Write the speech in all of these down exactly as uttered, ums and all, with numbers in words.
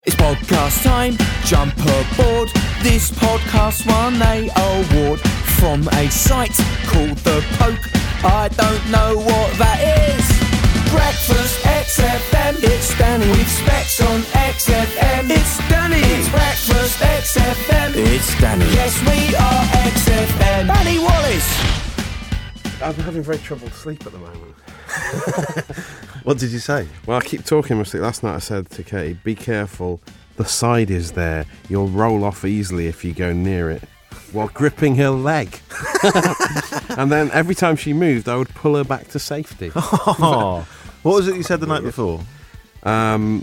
It's podcast time, jump aboard. This podcast won a award from a site called The Poke. I don't know what that is. Breakfast X F M, it's Danny with Specs on X F M. It's Danny. It's Breakfast X F M. It's Danny. Yes, we are X F M. Danny Wallace. I'm having very trouble sleep at the moment. What did you say? Well, I keep talking. Last night I said to Katie, be careful, the side is there. You'll roll off easily if you go near it, while gripping her leg. And then every time she moved, I would pull her back to safety. Oh, what was it you said the night before? Um,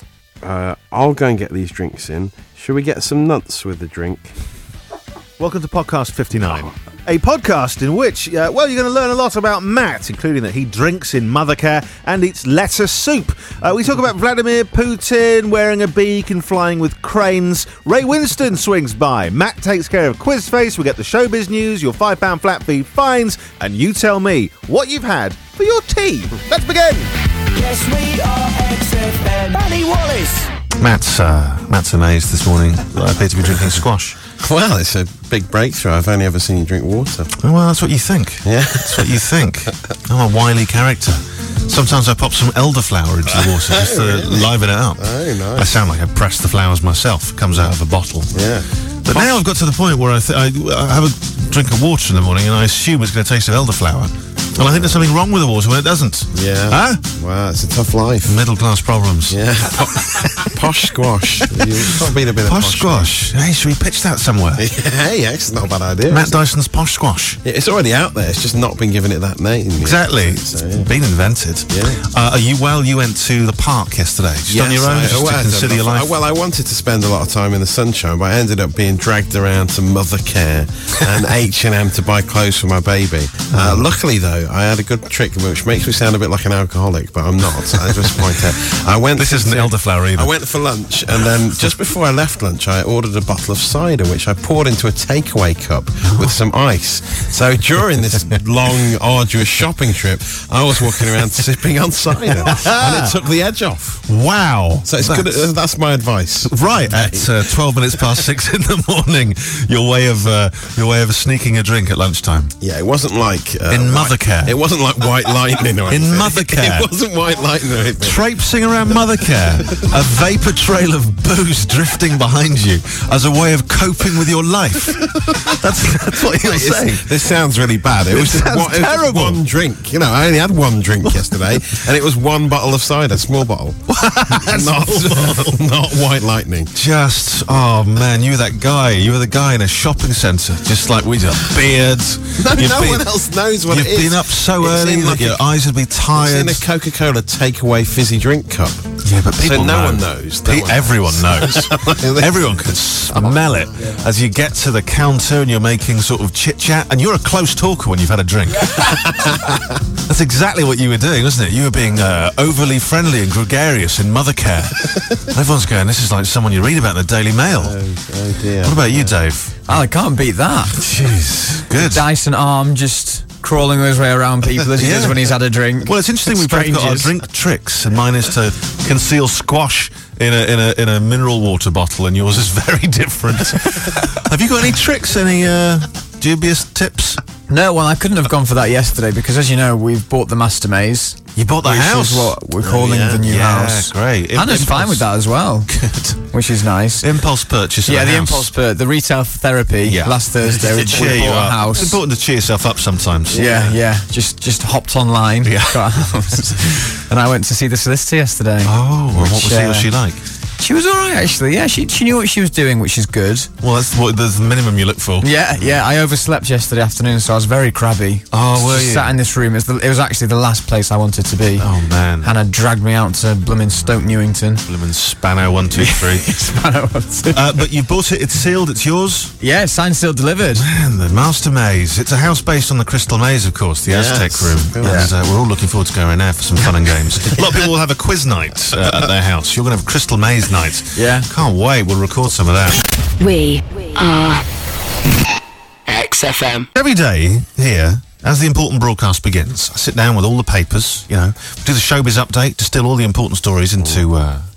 uh, I'll go and get these drinks in. Should we get some nuts with the drink? Welcome to Podcast fifty-nine, a podcast in which, uh, well, you're going to learn a lot about Matt, including that he drinks in Mothercare and eats lettuce soup. Uh, we talk about Vladimir Putin wearing a beak and flying with cranes. Ray Winston swings by. Matt takes care of Quizface. We get the showbiz news, your five pound flat fee fines, and you tell me what you've had for your tea. Let's begin. Yes, we are X F M. Danny Wallace. Matt's, uh, Matt's amazed this morning that I appear to be drinking squash. Well, it's a big breakthrough. I've only ever seen you drink water. Oh, well, that's what you think. Yeah. That's what you think. I'm a wily character. Sometimes I pop some elderflower into the water just to really? liven it up. Oh, nice. I sound like I pressed the flowers myself. It comes out of a bottle. Yeah. But now I've got to the point where I, th- I, I have a drink of water in the morning and I assume it's going to taste of elderflower. And I think there's something wrong with the water when it doesn't. Yeah. Huh? Wow, it's a tough life. Middle class problems. Yeah. Posh squash. You've got to be a bit of Posh squash. Hey, should we pitch that somewhere? Hey, it's not a bad idea. Matt Dyson's Posh Squash. Yeah, it's already out there. It's just not been given it that name yet. Exactly. So, It's yeah. been invented. Yeah. Uh, are you well? You went to the park yesterday. Just Yes, on your own, I- just well, to I- consider your life. Well, I wanted to spend a lot of time in the sunshine, but I ended up being dragged around to Mothercare and H and M to buy clothes for my baby. Uh, luckily, though, I had a good trick, which makes me sound a bit like an alcoholic, but I'm not. I just point out. I went. This to- isn't elderflower either. I went for lunch, and then just before I left lunch, I ordered a bottle of cider, which I poured into a takeaway cup with some ice. So during this long, arduous shopping trip, I was walking around sipping on cider, and it took the edge off. Wow. So it's that's, good. At, that's my advice. Right at uh, twelve minutes past six in the morning, your way of uh, your way of sneaking a drink at lunchtime. Yeah, it wasn't like uh, In white- Mothercare. It wasn't like White Lightning or In anything. Mothercare. It wasn't White Lightning or anything. Traipsing around Mothercare, a vapour trail of booze drifting behind you as a way of coping with your life. That's, that's what you're It's- saying. This sounds really bad. It, It was, just sounds one, it was just terrible. one drink. You know, I only had one drink yesterday, and it was one bottle of cider, small bottle. not, not White Lightning. Just, oh man, you were that guy. You were the guy in a shopping centre, just like with your beard. No, You've no been- one else knows what You've it is. been up so It's early in that like your a- eyes would be It's tired. in a Coca-Cola takeaway fizzy drink cup. Yeah, but people so no know. one knows. No Pe- one everyone knows. Everyone can smell it as you get to the counter and you're making sort of chit-chat, and you're a close talker when you've had a drink. That's exactly what you were doing, wasn't it? You were being uh, overly friendly and gregarious in Mothercare. Everyone's going, this is like someone you read about in the Daily Mail. Oh, oh dear. What about you, Dave? Oh, I can't beat that. Jeez, good. Dyson arm just crawling his way around people as he Yeah. does when he's had a drink. Well, it's interesting we've both got our Strangers. drink tricks, and mine is to conceal squash in a in a in a mineral water bottle, and yours is very different. Have you got any tricks? Any uh, dubious tips? No, well, I couldn't have gone for that yesterday because, as you know, we've bought the Master Maze. You bought the which house. is what we're calling yeah. the new Yeah, house. great. Hannah's Impulse. fine with that as well, Good. which is nice. Impulse purchase. Of Yeah, a the house. impulse per the retail therapy Yeah. last Thursday. we To cheer we you bought a up. house. It's important to cheer yourself up sometimes. Yeah, yeah. Just just hopped online. Yeah. Got a house. And I went to see the solicitor yesterday. Oh, and what was Which, he or uh, she like? She was all right, actually. Yeah, she she knew what she was doing, which is good. Well, that's what there's the minimum you look for. Yeah, yeah. I overslept yesterday afternoon, so I was very crabby. Oh, were Just you? Sat in this room. It was, the, it was actually the last place I wanted to be. Oh man. Hannah dragged me out to blooming Stoke Newington. Blooming Spano one two three. I don't want to. uh, but you bought it. It's sealed. It's yours. Yeah, signed, sealed, delivered. And the Master Maze. It's a house based on the Crystal Maze, of course, the Yes, Aztec room. of course. And uh, we're all looking forward to going there for some fun and games. A lot of people will have a quiz night uh, at their house. You're going to have Crystal Maze night. Yeah. Can't wait. We'll record some of that. We are X F M. Every day here, as the important broadcast begins, I sit down with all the papers, you know, do the showbiz update, distill all the important stories into uh,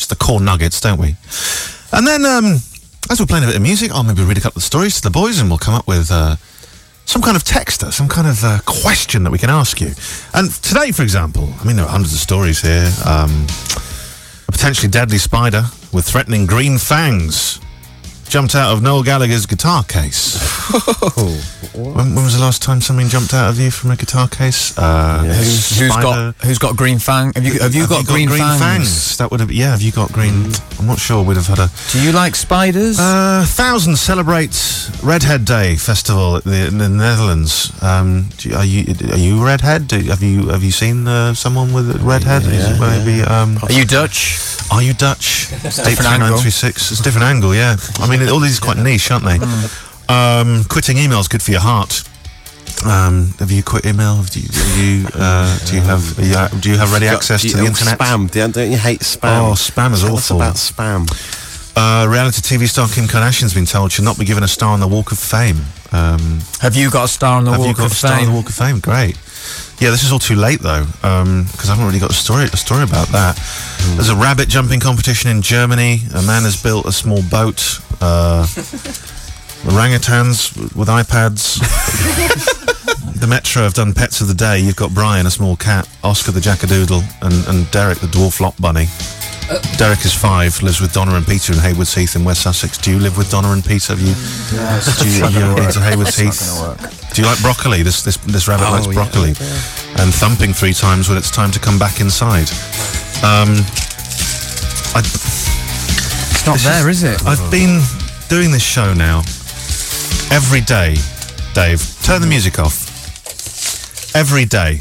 Just the core nuggets, don't we? And then, um, as we're playing a bit of music, I'll maybe read a couple of stories to the boys and we'll come up with uh, some kind of texter, some kind of uh, question that we can ask you. And today, for example, I mean, there are hundreds of stories here. Um, a potentially deadly spider with threatening green fangs jumped out of Noel Gallagher's guitar case. when, when was the last time something jumped out of you from a guitar case? Uh, yeah. who's, who's got Who's got green fang? Have you Have you, have got, you got green, green fangs? fangs? That would have. Yeah. Have you got green? Mm. I'm not sure. We'd have had a. Do you like spiders? Uh, thousands celebrate Redhead Day festival at the, in the Netherlands. Um, do you, are you Are you redhead? Do, have you Have you seen uh, someone with a redhead? Yeah, yeah, maybe. Yeah. Um, are you Dutch? Are you Dutch? It's eight three nine three six. It's a different angle. Yeah. I mean, all these are quite niche, aren't they? Mm. Um, quitting email's good for your heart. Um, have you quit email? Do you, do you, uh, do you have are you, uh, do you have ready access got, to the internet? Spam, don't you hate spam? Oh, spam is awful. About spam. Uh, reality T V star Kim Kardashian's been told she'll not be given a star on the Walk of Fame. Um, have you got a star on the Walk of Fame? Have you got a star Fame? on the Walk of Fame? Great. Yeah, this is all too late though, because um, I haven't really got a story a story about that. Mm. There's a rabbit jumping competition in Germany. A man has built a small boat. Uh, orangutans with iPads. The Metro have done Pets of the Day. You've got Brian, a small cat, Oscar the Jackadoodle, and, and Derek, the dwarf lot bunny. Uh, Derek is five, lives with Donna and Peter in Haywards Heath in West Sussex. Do you live with Donna and Peter? Have you? Yes. Do you, have you ever been to Haywards Heath? Do you like broccoli? This this this rabbit oh, likes yeah, broccoli, yeah. and thumping three times when it's time to come back inside. Um, I, it's not there, is, is it? I've been doing this show now every day. Dave, turn the music off. Every day,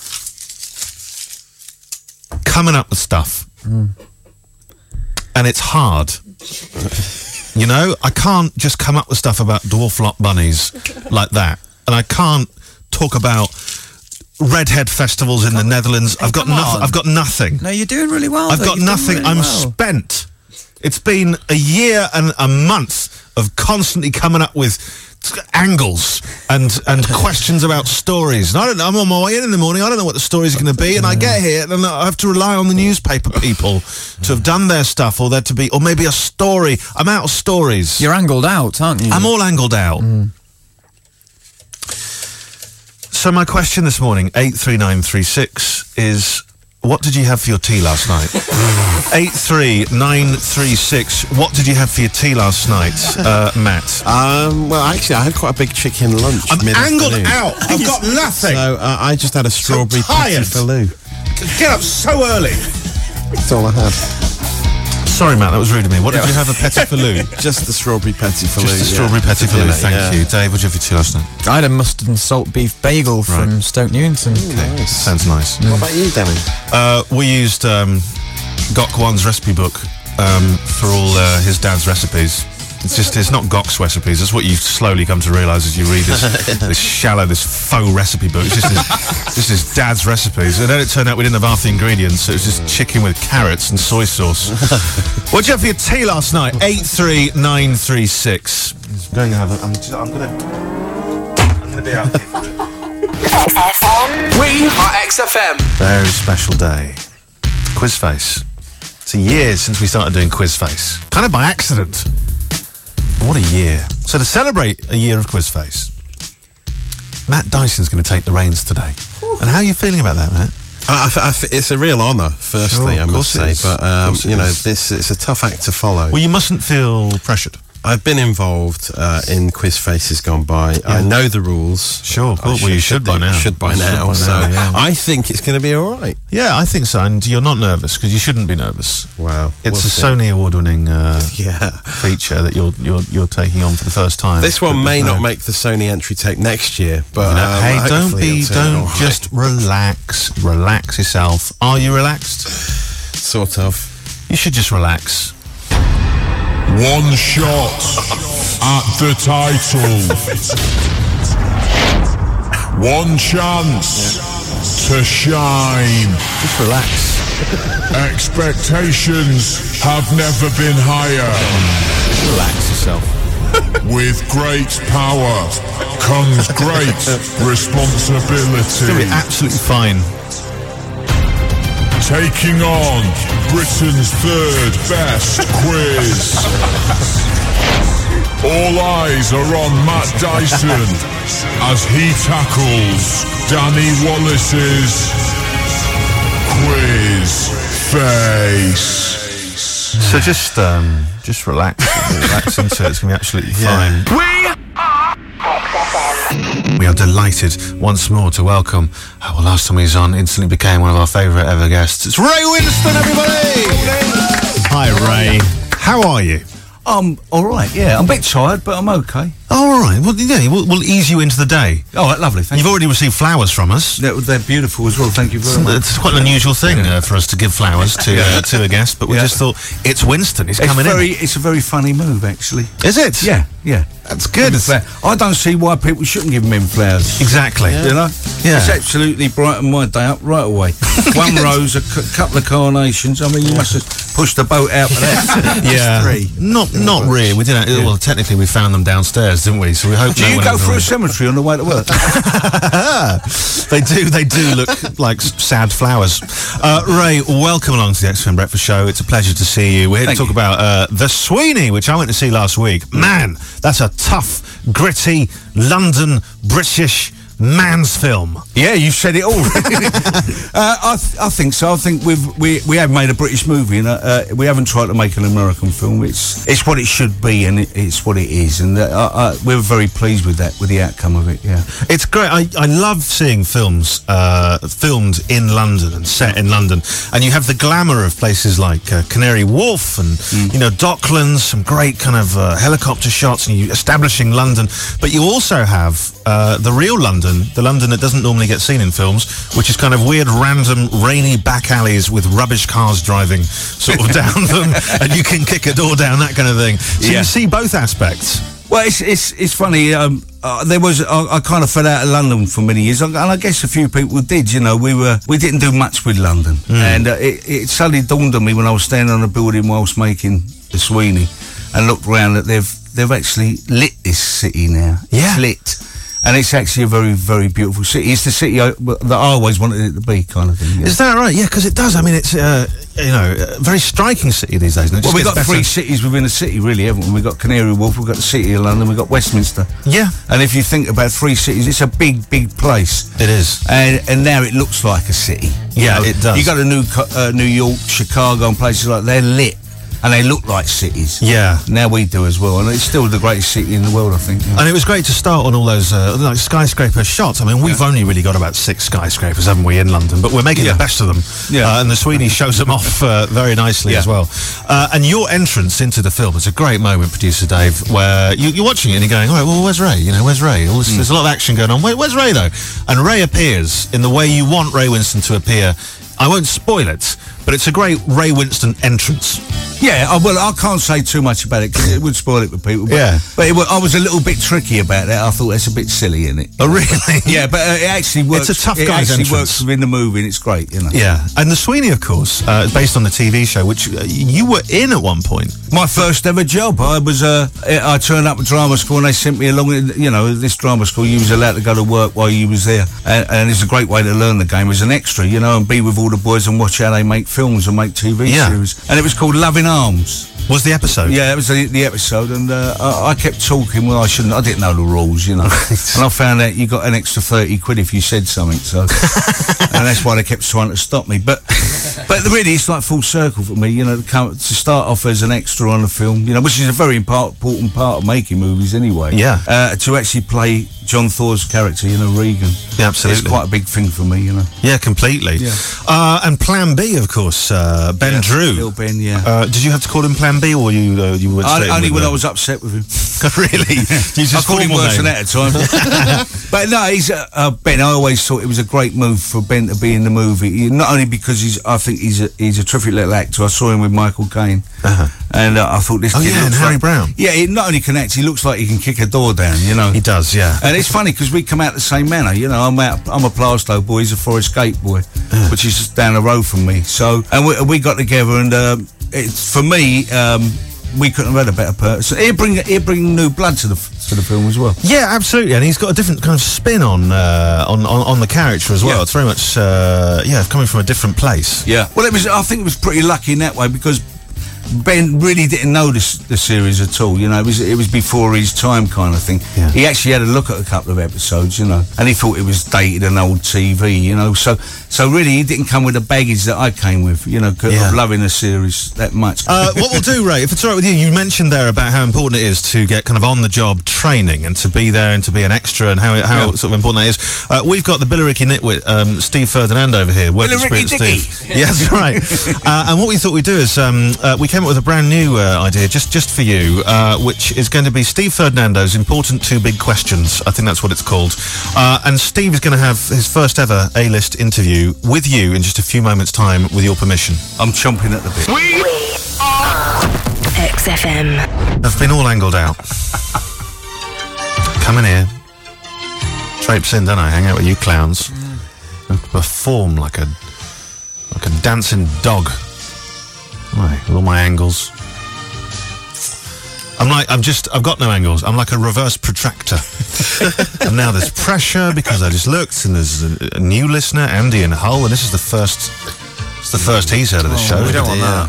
coming up with stuff, mm. and it's hard. You know, I can't just come up with stuff about dwarf lot bunnies like that, and I can't talk about redhead festivals in come the Netherlands. I've got nothing. I've got nothing. No, you're doing really well. I've though. got You've nothing. Really I'm well. spent. It's been a year and a month of constantly coming up with angles and and questions about stories. And I don't know, I'm on my way in in the morning, I don't know what the stories are going to be, and I get here and I have to rely on the newspaper people to have done their stuff, or there to be, or maybe a story. I'm out of stories. You're angled out, aren't you? I'm all angled out. Mm. So my question this morning, eight three nine three six, is what did you have for your tea last night? eight three nine three six. What did you have for your tea last night, uh, Matt? Um, well, actually, I had quite a big chicken lunch. I'm angled out. I've got nothing. So uh, I just had a strawberry so tired. petit filou. Get up so early. That's all I had. Sorry, Matt, that was rude of me. What did you have, a petit filou? Just the strawberry petit filou. Just the strawberry yeah. petit filou, thank yeah. you. Dave, what did you have for tea last night? I had a mustard and salt beef bagel right. from Stoke Newington. Okay, nice. Sounds nice. Mm. What about you, Danny? Uh, we used um, Gok Wan's recipe book um, for all uh, his dad's recipes. It's just, it's not Gok's recipes. It's what you slowly come to realise as you read this, this shallow, this faux recipe book. It's just his, just his dad's recipes. And then it turned out we didn't have half the ingredients, so it was just chicken with carrots and soy sauce. What'd you have for your tea last night? eight three nine three six. I'm going to have a, I'm, just, I'm going to, I'm going to be out here for it. We are X F M. Very special day. Quizface. It's a year since we started doing Quizface. Kind of by accident. What a year. So to celebrate a year of Quizface, Matt Dyson's going to take the reins today. Ooh. And how are you feeling about that, Matt? I, I, I, it's a real honour, firstly, sure, I must say. But, um, you know, is. this it's a tough act to follow. Well, you mustn't feel pressured. I've been involved uh, in quiz faces gone by. Yeah. I know the rules. Sure, cool. Well, you should by now. Should by now. Should so by now, yeah. I think it's going to be all right. Yeah, I think so. And you're not nervous because you shouldn't be nervous. Wow, it's we'll a see. Sony award-winning uh, yeah. feature that you're you're you're taking on for the first time. This one may not make the Sony entry tape next year, but you know, um, hey, don't be, don't right. just relax, relax yourself. Are you relaxed? Sort of. You should just relax. One shot at the title. One chance to shine. Just relax. Expectations have never been higher. Just relax yourself. With great power comes great responsibility. It's going to be absolutely fine. Taking on Britain's third best quiz. All eyes are on Matt Dyson as he tackles Danny Wallace's quiz face. So just um, just relax, relax into it. It's gonna be absolutely fine. We We are delighted once more to welcome. Oh, well, last time he was on, instantly became one of our favourite ever guests. It's Ray Winston, everybody. Hi, Ray. How are you? I'm all right, yeah. I'm a bit tired, but I'm okay. Oh, all right. Well, yeah, we'll, we'll ease you into the day. All right, lovely, thank You've you. already received flowers from us. They're, they're beautiful as well, thank you very much. It's quite an unusual thing uh, for us to give flowers to uh, to a guest, but we Yeah. just thought, it's Winston, he's It's coming very, in. it's a very funny move, actually. Is it? Yeah, yeah. That's good. Give him fla- I don't see why people shouldn't give him flowers. Exactly. You know? Yeah. It's absolutely brightened my day up right away. One rose, a c- couple of carnations. I mean, you must have pushed the boat out for that. Yeah. Three. Not not really. We didn't. Yeah. Well, technically, we found them downstairs, didn't we? So we hope. Do no you one go ever through a read- cemetery on the way to work? They do. They do look like s- sad flowers. Uh, Ray, welcome along to the X F M Breakfast Show. It's a pleasure to see you. We're here Thank to talk you. about uh, The Sweeney, which I went to see last week. Man, that's a tough, gritty, London, British man's film. Yeah, you said it all. uh, I, th- I think so. I think we've we we have made a British movie, and uh, uh, we haven't tried to make an American film. It's it's what it should be, and it, it's what it is, and uh, I, I, we're very pleased with that, with the outcome of it. Yeah, It's great. I, I love seeing films uh, filmed in London and set in London. And you have the glamour of places like uh, Canary Wharf and, you know, Docklands, some great kind of uh, helicopter shots and you establishing London. But you also have uh, the real London, the London that doesn't normally get seen in films, which is kind of weird, random, rainy back alleys with rubbish cars driving sort of down them. And you can kick a door down, that kind of thing. So Yeah. you see both aspects. well, it's it's it's funny. Um, uh, there was I, I kind of fell out of London for many years, and I guess a few people did. You know, we were we didn't do much with London, and uh, it, it suddenly dawned on me when I was standing on a building whilst making The Sweeney, and looked around that they've they've actually lit this city now. Yeah. It's lit. And it's actually a very, very beautiful city. It's the city I, that I always wanted it to be, kind of thing. Yeah. Is that right? Yeah, because it does. I mean, it's uh, you know a very striking city these days. And it Well, just we've gets got better. three cities within a city, really, haven't we? We've got Canary Wharf, we've got the City of London, we've got Westminster. Yeah, And if you think about three cities, it's a big, big place. it is. And and now it looks like a city. Yeah, it does. You got to New Co- uh, New York, Chicago, and places like that. They're lit, and they look like cities. Yeah. Now we do as well, and it's still the greatest city in the world, I think. Yeah. And it was great to start on all those uh, like skyscraper shots. I mean, we've only really got about six skyscrapers, haven't we, in London? But we're making Yeah. the best of them. Yeah. Uh, and the Sweeney shows them off uh, very nicely Yeah. as well. Uh, and your entrance into the film is a great moment, producer Dave, where you, you're watching it and you're going, all right, well, where's Ray? You know, where's Ray? All this, Mm. There's a lot of action going on. Wait, where's Ray, though? And Ray appears in the way you want Ray Winston to appear. I won't spoil it, but it's a great Ray Winston entrance. Yeah, I, well, I can't say too much about it because it would spoil it for people. But, Yeah. but it, wa- I was a little bit tricky about that. I thought that's a bit silly, isn't it? Oh, really? Yeah, but uh, it actually works. It's a tough It guy's actually entrance. works within the movie, and it's great, you know. Yeah, and the Sweeney, of course, uh, is based on the T V show, which uh, you were in at one point. My first ever job. I was. Uh, I turned up at drama school, and they sent me along. You know, this drama school, you was allowed to go to work while you was there, and, and it's a great way to learn the game as an extra. You know, and be with all the boys and watch how they make films and make T V Yeah. series. And it was called Loving Arms. Was the episode? Yeah, that was the, the episode, and uh, I, I kept talking. Well, I shouldn't. I didn't know the rules, you know. And I found out you got an extra thirty quid if you said something. So, and that's why they kept trying to stop me. But, but really, it's like full circle for me, you know. To, come, to start off as an extra on a film, you know, which is a very impar- important part of making movies, anyway. Yeah. Uh, to actually play John Thor's character, you know, Regan. Yeah, absolutely. It's quite a big thing for me, you know. Yeah, completely. Yeah. Uh, and Plan B, of course, uh, Ben Yeah, Drew. Little Ben, yeah. Uh, did you have to call him Plan B, or you uh, you were I, straight in only with when the- I was upset with him. really? You just I called him formal worse name? than that at times. But no, he's uh, uh, Ben. I always thought it was a great move for Ben to be in the movie. He- Not only because he's, I think he's a he's a terrific little actor. I saw him with Michael Caine, Uh-huh. and uh, I thought this Oh, kid yeah, looks and Harry like, Brown. Yeah, he not only can act, he looks like he can kick a door down. You know. He does, yeah. And it's funny because we come out the same manner, you know. I'm out, I'm a Plaistow boy, he's a Forest Gate boy, which is just down the road from me. So, and we, we got together, and um, it's for me. Um, we couldn't have had a better person. He'd bring he'd bring new blood to the f- to the film as well. Yeah, absolutely, and he's got a different kind of spin on uh, on, on on the character as well. Yeah. It's very much uh, yeah, coming from a different place. Yeah. Well, it was. I think it was pretty lucky in that way because Ben really didn't know this, the series at all. You know, it was it was before his time kind of thing. Yeah. He actually had a look at a couple of episodes, you know, and he thought it was dated and old T V. You know, so so really he didn't come with the baggage that I came with. You know, 'cause Yeah. of loving the series that much. Uh, what we'll do, Ray, if it's all right with you, you mentioned there about how important it is to get kind of on-the-job training and to be there and to be an extra and how how Yeah. sort of important that is. Uh, we've got the Billericay nitwit, um, Steve Ferdinand over here. Work Billericay experience, Dicky. Steve. Yeah, that's right. uh, and what we thought we'd do is um, uh, we came up with a brand new uh, idea just, just for you, uh, which is going to be Steve Ferdinando's Important Two Big Questions. I think that's what it's called. Uh, and Steve is going to have his first ever A-list interview with you in just a few moments' time, with your permission. I'm chomping at the bit. We are X F M. I've been all angled out. Come in here. Traipse in, don't I? Hang out with you clowns. And perform like a like a dancing dog. Right, with all my angles. I'm like, I'm just, I've got no angles. I'm like a reverse protractor. And now there's pressure because I just looked and there's a, a new listener, Andy in Hull, and this is the first, it's the first he's heard of the show. we don't want that.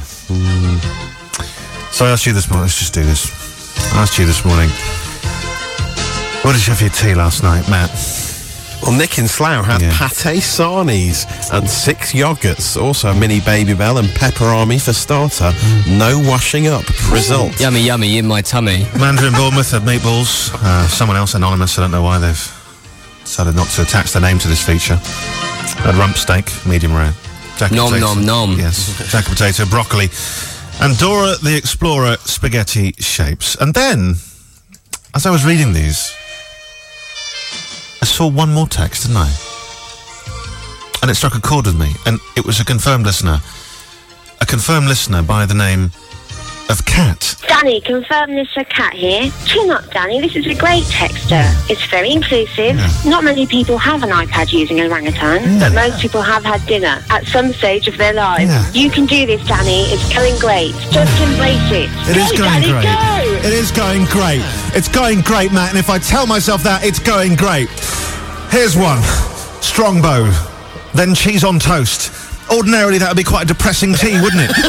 So I asked you this morning, let's just do this. I asked you this morning, what did you have for your tea last night, Matt? Well, Nick in Slough had Yeah. pate sarnies and six yogurts, also a mini Baby Bell and pepper army for starter. No washing up. Result. Yummy, yummy in my tummy. Mandarin Bournemouth had meatballs. Uh, someone else, anonymous, I don't know why they've decided not to attach their name to this feature. Had rump steak, medium rare. Jack Nom, potato. nom, nom. Yes, jack potato, broccoli. And Dora the Explorer spaghetti shapes. And then, as I was reading these, I saw one more text, didn't I? And it struck a chord with me. And it was a confirmed listener. A confirmed listener by the name of Cat. Danny, confirm this for Cat here. Chin up, Danny. This is a great texter. It's very inclusive. Not many people have an iPad using orangutan, but most people have had dinner at some stage of their lives. Yeah. You can do this, Danny. It's going great. Just embrace it. It go, is going Danny, great. Go! It is going great. It's going great, Matt. And if I tell myself that, it's going great. Here's one. Strongbow. Then cheese on toast. Ordinarily, that would be quite a depressing tea, wouldn't it?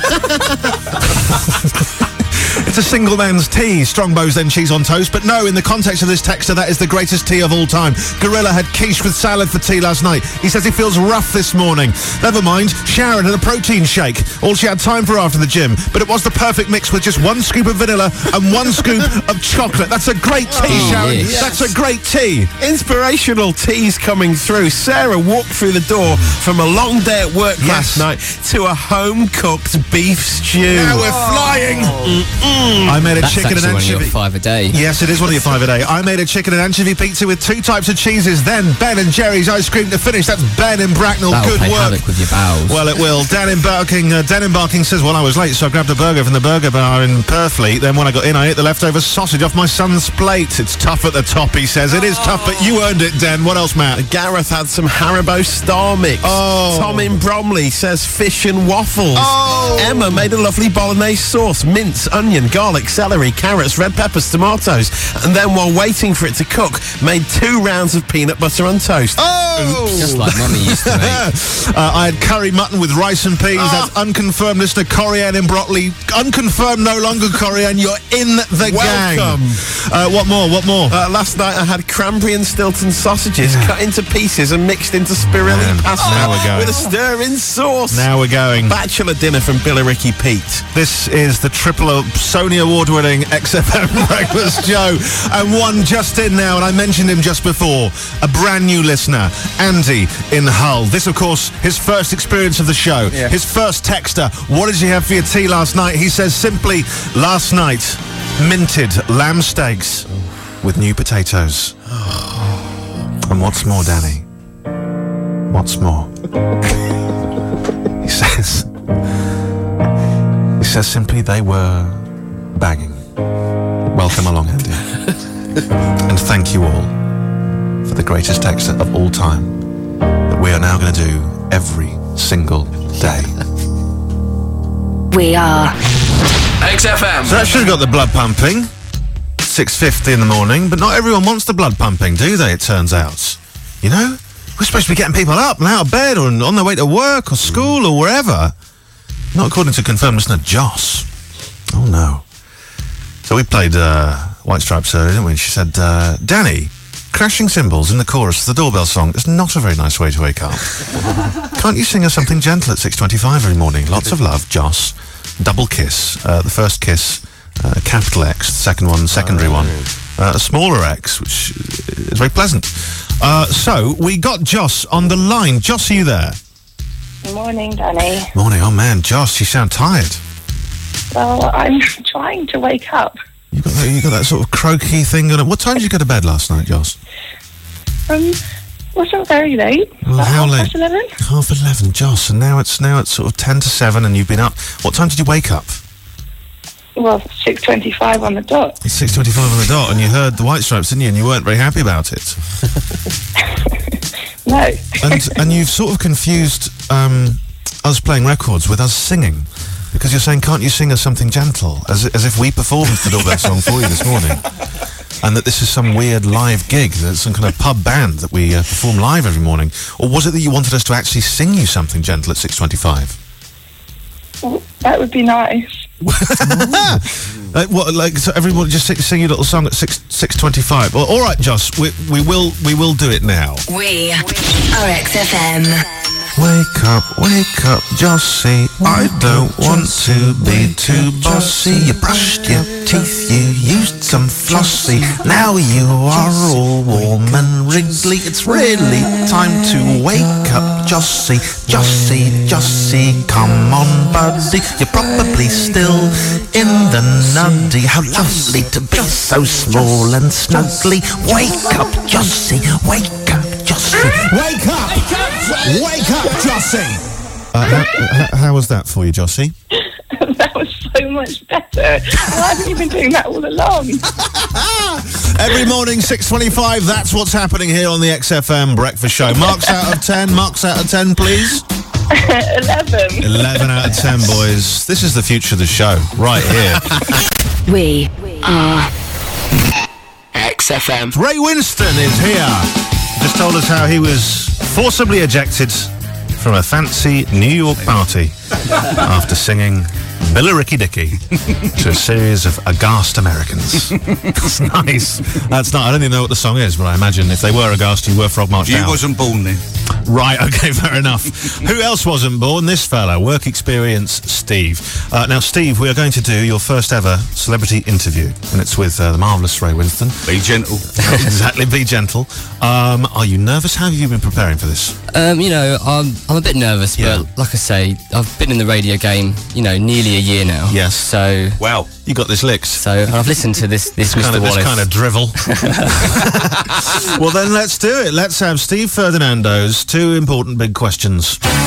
It's a single man's tea, Strongbows, then cheese on toast. But no, in the context of this texter, that is the greatest tea of all time. Gorilla had quiche with salad for tea last night. He says he feels rough this morning. Never mind, Sharon had a protein shake. All she had time for after the gym. But it was the perfect mix with just one scoop of vanilla and one scoop of chocolate. That's a great tea, Oh, Sharon. yes. That's a great tea. Inspirational teas coming through. Sarah walked through the door from a long day at work Yes. last night to a home-cooked beef stew. Now we're flying. Mm-mm. I made a That's chicken and actually one of your anchovy. five a day. Yes, it is one of your five a day. I made a chicken and anchovy pizza with two types of cheeses. Then Ben and Jerry's ice cream to finish. That's Ben in Bracknell. That'll Good play work. havoc with your bowels. Well, it will. Dan in Barking, uh, Dan in Barking says, well, I was late, so I grabbed a burger from the burger bar in Purfleet. Then when I got in, I ate the leftover sausage off my son's plate. It's tough at the top, he says. It is tough, but you earned it, Dan. What else, Matt? Gareth had some Haribo Star Mix. Oh. Tom in Bromley says fish and waffles. Oh. Emma made a lovely bolognese sauce, mince, onion, garlic, celery, carrots, red peppers, tomatoes, and then while waiting for it to cook, made two rounds of peanut butter on toast. Oh! Just like Mummy used to make. uh, I had curry mutton with rice and peas. That's unconfirmed listener Corianne in Broccoli. Unconfirmed, no longer Corianne. You're in the Welcome. gang. Uh, what more? What more? Uh, last night I had cranberry and Stilton sausages cut into pieces and mixed into spirelli Man, pasta now we're going. with a stir-in sauce. Now we're going. Bachelor dinner from Billericay Pete. This is the triple O- Sony award-winning X F M Breakfast Joe, and one just in now, and I mentioned him just before, a brand new listener, Andy in Hull. This, of course, his first experience of the show, Yeah. his first texter. What did you have for your tea last night? He says simply, last night, minted lamb steaks with new potatoes. And what's more, Danny? What's more? He says, he says simply they were banging. Welcome along, Andy. And thank you all for the greatest texter of all time that we are now going to do every single day. We are X F M. So that should have got the blood pumping. six fifty in the morning, but not everyone wants the blood pumping, do they, it turns out? You know? We're supposed to be getting people up and out of bed or on their way to work or school or wherever. Not according to confirmed listener Joss. Oh, no. So we played uh, White Stripes earlier, didn't we? She said, uh, Danny, crashing cymbals in the chorus of the doorbell song is not a very nice way to wake up. Can't you sing us something gentle at six twenty-five every morning? Lots of love, Joss. Double kiss. Uh, the first kiss, uh, capital X. The second one, secondary one. Uh, a smaller X, which is very pleasant. Uh, so, we got Joss on the line. Joss, are you there? Morning, Danny. Morning. Oh, man, Joss, you sound tired. Well, I'm trying to wake up. You got that, you got that sort of croaky thing going on. What time did you go to bed last night, Joss? Um, wasn't very late. Well, About how half late? past eleven. Half eleven, Joss, and now it's now it's sort of ten to seven, and you've been up. What time did you wake up? Well, six twenty-five on the dot. It's six twenty-five on the dot, and you heard the White Stripes, didn't you? And you weren't very happy about it. No. and and you've sort of confused um, us playing records with us singing, because you're saying, can't you sing us something gentle, as as if we performed the doorbell song for you this morning, and that this is some weird live gig, that's some kind of pub band that we uh, perform live every morning, or was it that you wanted us to actually sing you something gentle at six twenty-five? Well, that would be nice. uh, what, like, so everybody just sing, sing your little song at six six twenty-five. Well, all right, Joss, we we will we will do it now. We are X F M. Wake up, wake up, Jossie. I don't want to be too bossy. You brushed your teeth, you used some flossy. Now you are all warm and wriggly. It's really time to wake up, Jossie. Jossie, Jossie, come on, buddy. You're probably still in the nuddy. How lovely to be so small and snuggly. Wake up, Jossie, wake up, Jossie. Wake up! Wake up, Jossie! Uh, how, how, how was that for you, Jossie? That was so much better. Why haven't you been doing that all along? Every morning, six twenty-five, that's what's happening here on the X F M Breakfast Show. Marks out of ten, marks out of ten, please. Eleven. Eleven out of ten, boys. This is the future of the show, right here. We are X F M. Ray Winston is here. Just told us how he was forcibly ejected from a fancy New York party after singing Billy-Ricky Dicky to a series of aghast Americans. That's nice. That's not. I don't even know what the song is, but I imagine if they were aghast, you were frog marched You out. wasn't born then. Right, okay, fair enough. Who else wasn't born? This fella, work experience Steve. Uh, now, Steve, we are going to do your first ever celebrity interview, and it's with uh, the marvellous Ray Winston. Be gentle. Exactly, be gentle. Um, are you nervous? How have you been preparing for this? Um, you know, I'm I'm a bit nervous, Yeah. but like I say, I've been in the radio game, you know, nearly a year now. Yes. So Wow. You got this licked. so and I've listened to this this Kind Mister of, this Wallace. kind of drivel. Well, then let's do it. Let's have Steve Ferdinando's two important big questions.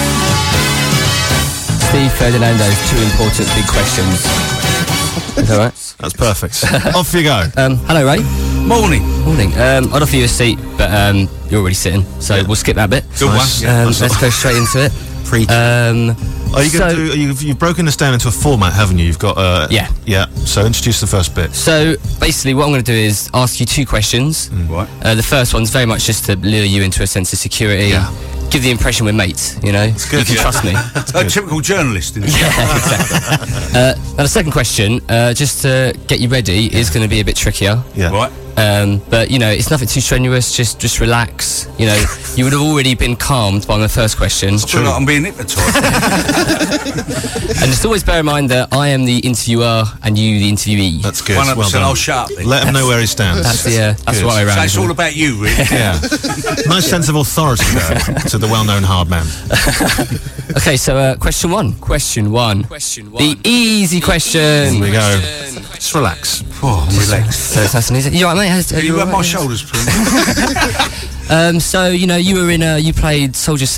Steve Ferdinando's two important big questions. Is that right? That's perfect. Off you go. Um, hello, Ray. Morning. Morning. Um, I'd offer you a seat, but um, you're already sitting, so Yeah. we'll skip that bit. Good Nice. one. Yeah. Um, Nice. let's go straight into it. Um, Are you going so- to do? You've, you've broken this down into a format, haven't you? You've got. Uh, Yeah. Yeah. So introduce the first bit. So basically, what I'm going to do is ask you two questions. Right. Uh, the first one's very much just to lure you into a sense of security. Yeah. Give the impression we're mates. You know, good, you can yeah. trust me. A typical journalist, isn't it? Yeah, exactly. uh, now the second question, uh, just to get you ready, is going to be a bit trickier. Yeah. Right. Um, but you know, it's nothing too strenuous. Just, just relax. You know, you would have already been calmed by my first question. I feel like I'm being hypnotised. And just always bear in mind that I am the interviewer and you the interviewee. That's good. one hundred Well percent. done. I'll shut up then. Let him know where he stands. That's the uh, that's Good. what I ran. So it's all about you, really. Yeah. Nice sense of authority there to the well-known hard man. Okay, so uh, question one. Question one. Question one. The easy question. Here we go. Just relax. Oh, I'm relaxed. So it's nice and easy. You all right, mate? Has- Can you all rub right? my shoulders, please? Um, so you know, you were in. Uh, you played Soldier Sam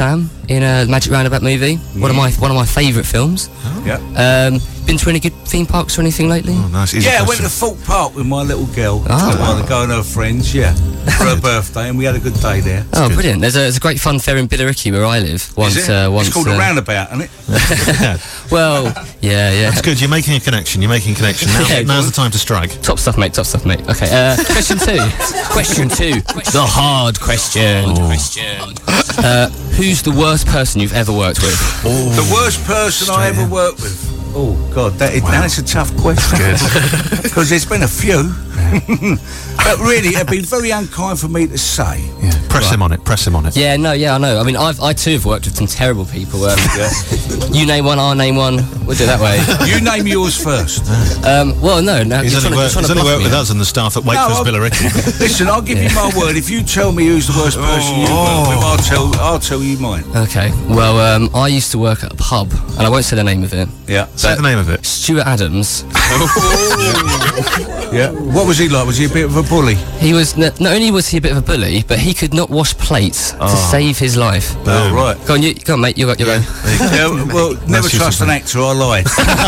in a Magic Roundabout movie. One of my one of my favourite films. Yeah. Um, been to any good theme parks or anything lately? Oh, nice. Easy Yeah, I question. went to Thorpe Park with my little girl. Oh. While they go and her friends, yeah. For her birthday, and we had a good day there. Oh, brilliant! There's a, there's a great fun fair in Billericay where I live. Once, Is it? Uh, once, it's called uh, a roundabout, isn't it? Well, yeah, yeah. That's good. You're making a connection. You're making a connection. Now, Yeah, now's go the time to strike. Top stuff, mate. Top stuff, mate. Okay. Uh, question two. question two. The hard question. Uh, who's the worst person you've ever worked with? The worst person I ever worked with. Oh God, that is, that's a tough question. Because there's been a few, but really, it'd be very unkind for me to say. Yeah. Press him on it. Press him on it. Yeah, no, yeah, I know. I mean, I've, I too have worked with some terrible people. Um, you name one, I'll name one. We'll do it that way. You name yours first. Um, well, no, no. He's you're only, trying to- worked, you're trying he's to only bluff worked me with now. us and the staff at Wakeford's I'll- Billericay. Listen, I'll give you my word. If you tell me who's the worst person you work with, I'll tell. I'll tell you mine. Okay. Well, um, I used to work at a pub, and I won't say the name of it. Yeah. Say the name of it. Stuart Adams. Yeah. What was he like? Was he a bit of a bully? He was n- not only was he a bit of a bully, but he could not wash plates to save his life. Oh, right. Go on, you, go on, mate. You got your own. Yeah, well, never you trust an something. actor. I lied.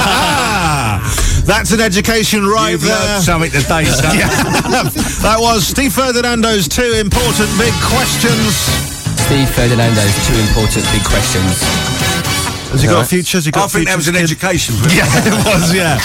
That's an education right You've there. learned something today, son. That was Steve Ferdinando's two important big questions. Steve Ferdinando's two important big questions. Has he got a future? Has he got I think that was an futures, kid? education. For Yeah, it was, yeah.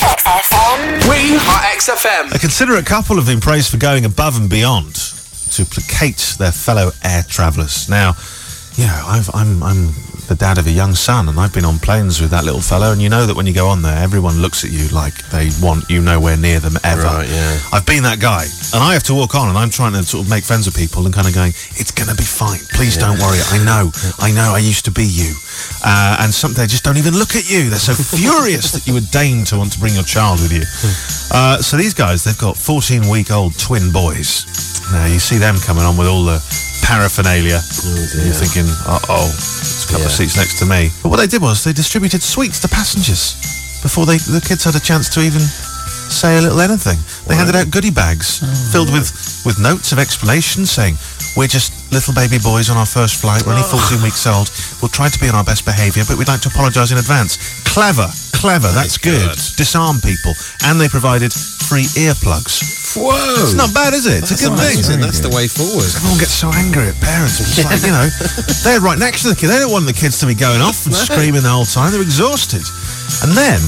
We are X F M. A considerate couple have been praised for going above and beyond to placate their fellow air travellers. Now, yeah, I've, I'm, I'm the dad of a young son, and I've been on planes with that little fellow, and you know that when you go on there, everyone looks at you like they want you nowhere near them ever. Right, yeah. I've been that guy, and I have to walk on, and I'm trying to sort of make friends with people and kind of going, it's going to be fine. Please don't worry. I know. I know. I used to be you. Uh, and some they just don't even look at you. They're so furious that you would deign to want to bring your child with you. Uh, so these guys, they've got fourteen-week-old twin boys. Now, you see them coming on with all the paraphernalia. And you're thinking, uh-oh, there's a couple of seats next to me. But what they did was they distributed sweets to passengers before they the kids had a chance to even say a little anything. They handed out goodie bags filled with, with notes of explanation saying, we're just little baby boys on our first flight. We're only fourteen weeks old. We'll try to be on our best behaviour, but we'd like to apologise in advance. Clever, clever. That's good. Disarm people. And they provided free earplugs. Whoa! It's not bad, is it? It's a good thing. Amazing. That's the way forward. Everyone gets so angry at parents. It's just like, you know, they're right next to the kid. They don't want the kids to be going off and screaming the whole time. They're exhausted. And then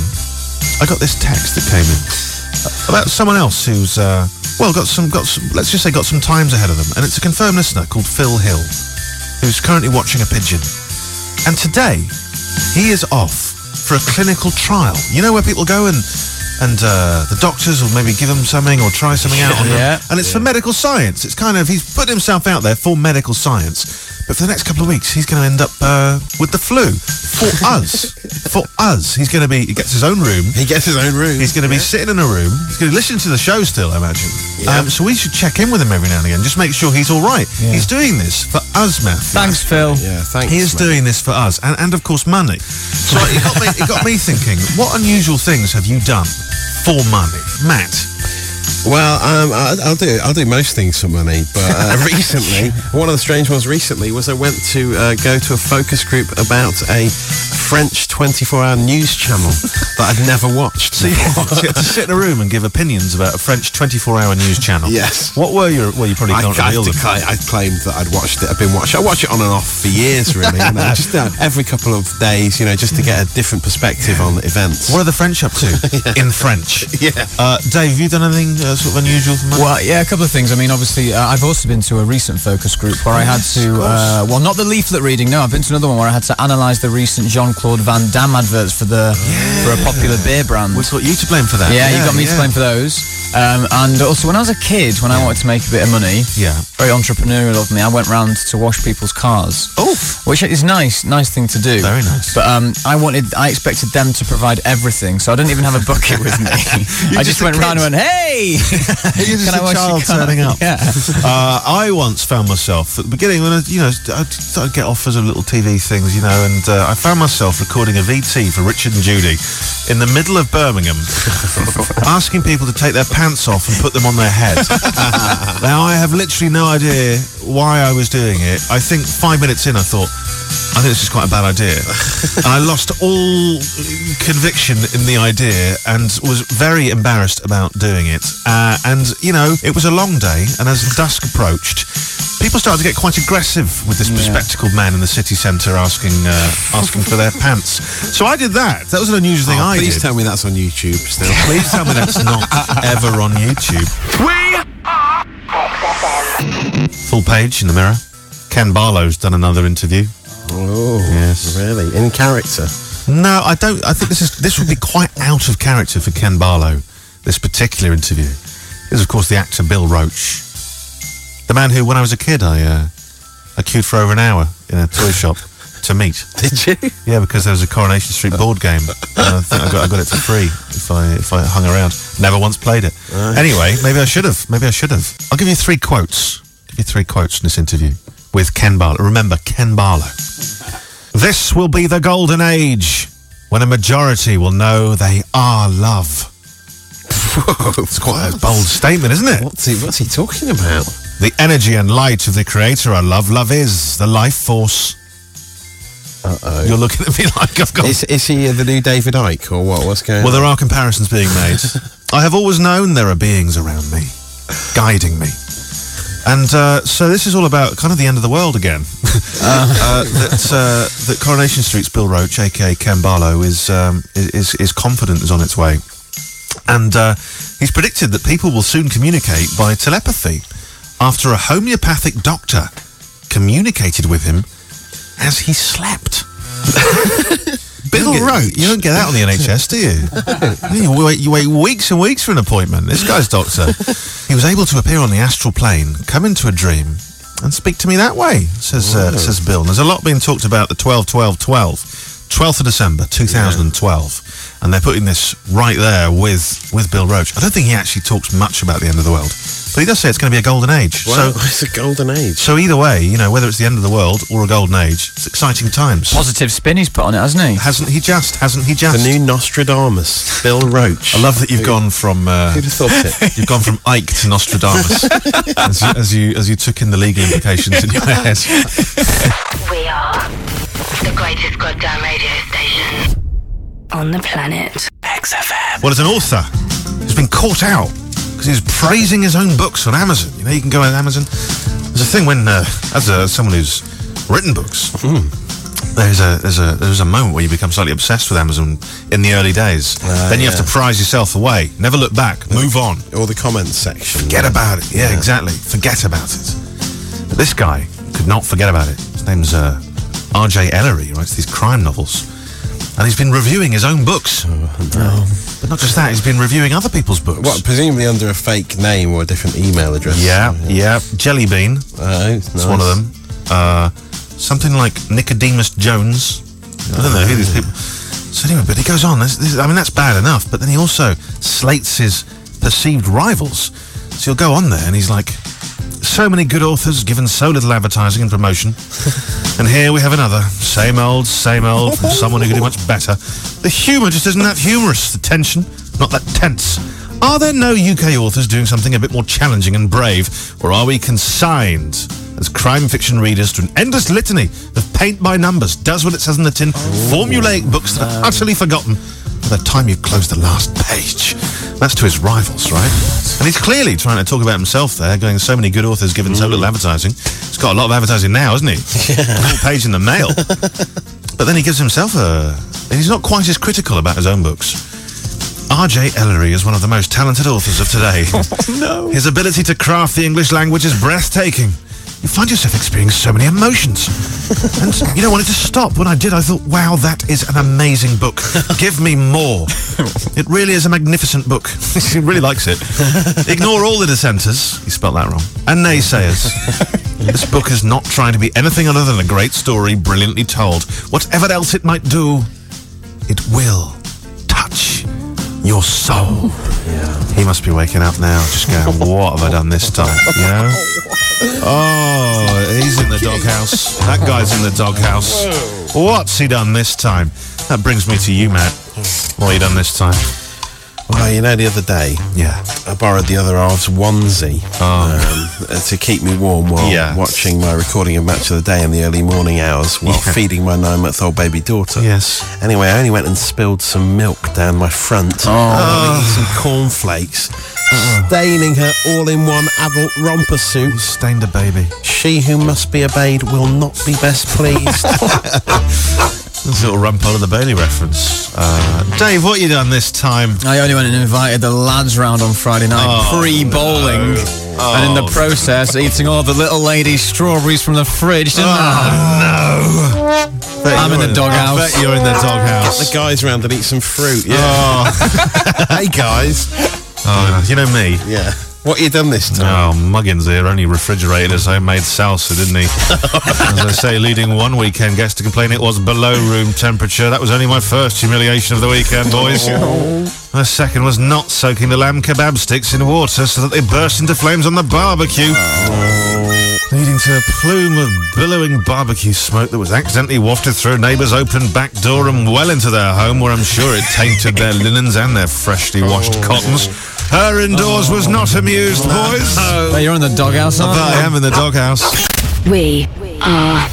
I got this text that came in about someone else who's, uh, well, got some, got some, let's just say got some times ahead of them. And it's a confirmed listener called Phil Hill, who's currently watching a pigeon. And today, he is off for a clinical trial. You know where people go and and uh, the doctors will maybe give him something or try something out on them. Yeah. And it's for medical science. It's kind of, he's put himself out there for medical science. But for the next couple of weeks, he's going to end up uh, with the flu. For us. For us. He's going to be, he gets his own room. He gets his own room. He's going to be sitting in a room. He's going to listen to the show still, I imagine. Yeah. Um, so we should check in with him every now and again, just make sure he's all right. Yeah. He's doing this for us, Matthew. Thanks, Phil. Yeah, thanks. He is mate. doing this for us, and, and of course money. So it got me, it got me thinking, what unusual things have you done for money? Matt? Well, um, I, I'll do I'll do most things for money, but uh, recently, one of the strange ones recently was I went to uh, go to a focus group about a French twenty-four hour news channel that I'd never watched. So you had to sit in a room and give opinions about a French twenty-four hour news channel. Yes. What were your, well, you probably I, can't I, reveal them. I, I claimed that I'd watched it. I've been watching. I watch it on and off for years, really. You know, just uh, every couple of days, you know, just to get a different perspective on events. What are the French up to? In French. Yeah. Uh, Dave, have you done anything uh, sort of unusual for money? Well, yeah, a couple of things. I mean, obviously, uh, I've also been to a recent focus group where I had to, uh, well, not the leaflet reading, no, I've been to another one where I had to analyse the recent Jean-Claude Van Damme adverts for the for a popular beer brand. We've got you to blame for that. Yeah, you got me yeah. to blame for those. Um, and also, when I was a kid, when I wanted to make a bit of money, Yeah. very entrepreneurial of me, I went round to wash people's cars. Oh. Which is nice, nice thing to do. Very nice. But um, I wanted, I expected them to provide everything, so I didn't even have a bucket with me. I just, just a went round kid. and went, hey! You're just Can I a wash your child car? turning up. Yeah. Uh, I once found myself at the beginning when I, you know, I'd, I'd get offers of little T V things, you know, and uh, I found myself recording a V T for Richard and Judy in the middle of Birmingham, asking people to take their pants off and put them on their head. Now I have literally no idea why I was doing it. I think five minutes in, I thought, I think this is quite a bad idea. And I lost all conviction in the idea and was very embarrassed about doing it. Uh, and, you know, it was a long day, and as dusk approached, people started to get quite aggressive with this Yeah. bespectacled man in the city centre asking uh, asking for their pants. So I did that. That was an unusual thing Oh, I please did. tell me that's on YouTube still. Please tell me that's not ever on YouTube. We are X F M. Full page in the Mirror. Ken Barlow's done another interview. Oh, Yes. really? In character? No, I don't. I think this is this would be quite out of character for Ken Barlow. This particular interview is, of course, the actor Bill Roach, the man who, when I was a kid, I uh, I queued for over an hour in a toy shop to meet. Did you? Yeah, because there was a Coronation Street board game. And I think I got I got it for free if I if I hung around. Never once played it. Anyway, maybe I should have. Maybe I should have. I'll give you three quotes. Give you three quotes from this interview with Ken Barlow. Remember, Ken Barlow. This will be the golden age when a majority will know they are love. Whoa, it's quite A bold statement, isn't it? What's he, what's he talking about? The energy and light of the creator are love. Love is the life force. Uh-oh. You're looking at me like I've got... Is, is he the new David Icke, or what? What's going Well, on? there are comparisons being made. I have always known there are beings around me, guiding me. And uh, so this is all about kind of the end of the world again. uh, that uh, that Coronation Street's Bill Roach, aka Ken Barlow, is um, is is confident is on its way, and uh, he's predicted that people will soon communicate by telepathy after a homeopathic doctor communicated with him as he slept. Bill Roach. You don't get that on the N H S, do you? you, wait, you wait weeks and weeks for an appointment. This guy's doctor. He was able to appear on the astral plane, come into a dream, and speak to me that way, says uh, says Bill. And there's a lot being talked about the twelve twelve twelve. twelfth of December, two thousand twelve. Yeah. And they're putting this right there with, with Bill Roach. I don't think he actually talks much about the end of the world. But he does say it's going to be a golden age. Well, so it's a golden age. So either way, you know, whether it's the end of the world or a golden age, it's exciting times. Positive spin he's put on it, hasn't he? Hasn't he just? Hasn't he just? The new Nostradamus, Bill Roach. I love that you've gone from. Uh, Who'd have thought it? You've gone from Ike to Nostradamus as, you, as you as you took in the legal implications in your head. We are the greatest goddamn radio station on the planet. X F M. Well, as an author who's been caught out because he's praising his own books on Amazon. You know, you can go on Amazon. There's a thing when, uh, as a, someone who's written books, Mm. there's a there's a there's a moment where you become slightly obsessed with Amazon in the early days. Uh, then you yeah. have to prize yourself away. Never look back. Move on. Or the comments section. Forget about it. Yeah, Yeah. exactly. Forget about it. But this guy could not forget about it. His name's uh, R J Ellery. He writes these crime novels. And he's been reviewing his own books. But not just that, he's been reviewing other people's books. What, presumably under a fake name or a different email address? Yeah, yeah. Jelly Bean. Oh, It's nice. one of them. Uh, something like Nicodemus Jones. I don't know who these people... So anyway, but he goes on. This, this, I mean, that's bad enough. But then he also slates his perceived rivals. So he'll go on there and he's like, so many good authors given so little advertising and promotion. And here we have another. Same old, same old, from someone who can do much better. The humour just isn't that humorous. The tension, not that tense. Are there no U K authors doing something a bit more challenging and brave? Or are we consigned as crime fiction readers to an endless litany of paint by numbers, does what it says on the tin, formulaic books that are utterly forgotten by the time you close the last page? That's to his rivals, right? And he's clearly trying to talk about himself there, going, so many good authors given so little advertising. He's got a lot of advertising now, hasn't he? Yeah. A whole page in the Mail. But then he gives himself a... He's not quite as critical about his own books. R J Ellery is one of the most talented authors of today. Oh, no. His ability to craft the English language is breathtaking. You find yourself experiencing so many emotions. And you don't want it to stop. When I did, I thought, wow, that is an amazing book. Give me more. It really is a magnificent book. He really likes it. Ignore all the dissenters. He spelt that wrong. And naysayers. This book is not trying to be anything other than a great story, brilliantly told. Whatever else it might do, it will touch your soul. Yeah. He must be waking up now, just going, what have I done this time? You know? Oh, he's in the doghouse. That guy's in the doghouse. What's he done this time? That brings me to you, Matt. What have you done this time? Well, you know, the other day, Yeah. I borrowed the other half's onesie Oh. um, to keep me warm while Yeah. watching my recording of Match of the Day in the early morning hours while Yeah. feeding my nine-month-old baby daughter. Yes. Anyway, I only went and spilled some milk down my front. Oh. Some cornflakes. Staining her all-in-one adult romper suit. Stained a baby. She who must be obeyed will not be best pleased. This is a little Rumpole of the Bailey reference. Uh, Dave, what you done this time? I only went and invited the lads round on Friday night, Oh, pre-bowling, Oh. and in the process, eating all the little ladies' strawberries from the fridge, didn't I? Oh, no. I'm in the doghouse. I bet you're in the doghouse. The guys round and eat some fruit, yeah. Oh. Hey, guys. Oh, you know me. Yeah. What you done this time? Oh, Muggins here only refrigerated his homemade salsa, didn't he? As I say, leading one weekend guest to complain it was below room temperature. That was only my first humiliation of the weekend, boys. My second was not soaking the lamb kebab sticks in water so that they burst into flames on the barbecue. Leading to a plume of billowing barbecue smoke that was accidentally wafted through a neighbour's open back door and well into their home, where I'm sure it tainted their linens and their freshly washed cottons. Her indoors was not amused, boys. Oh, you're in the doghouse, aren't I you? am in the doghouse. We are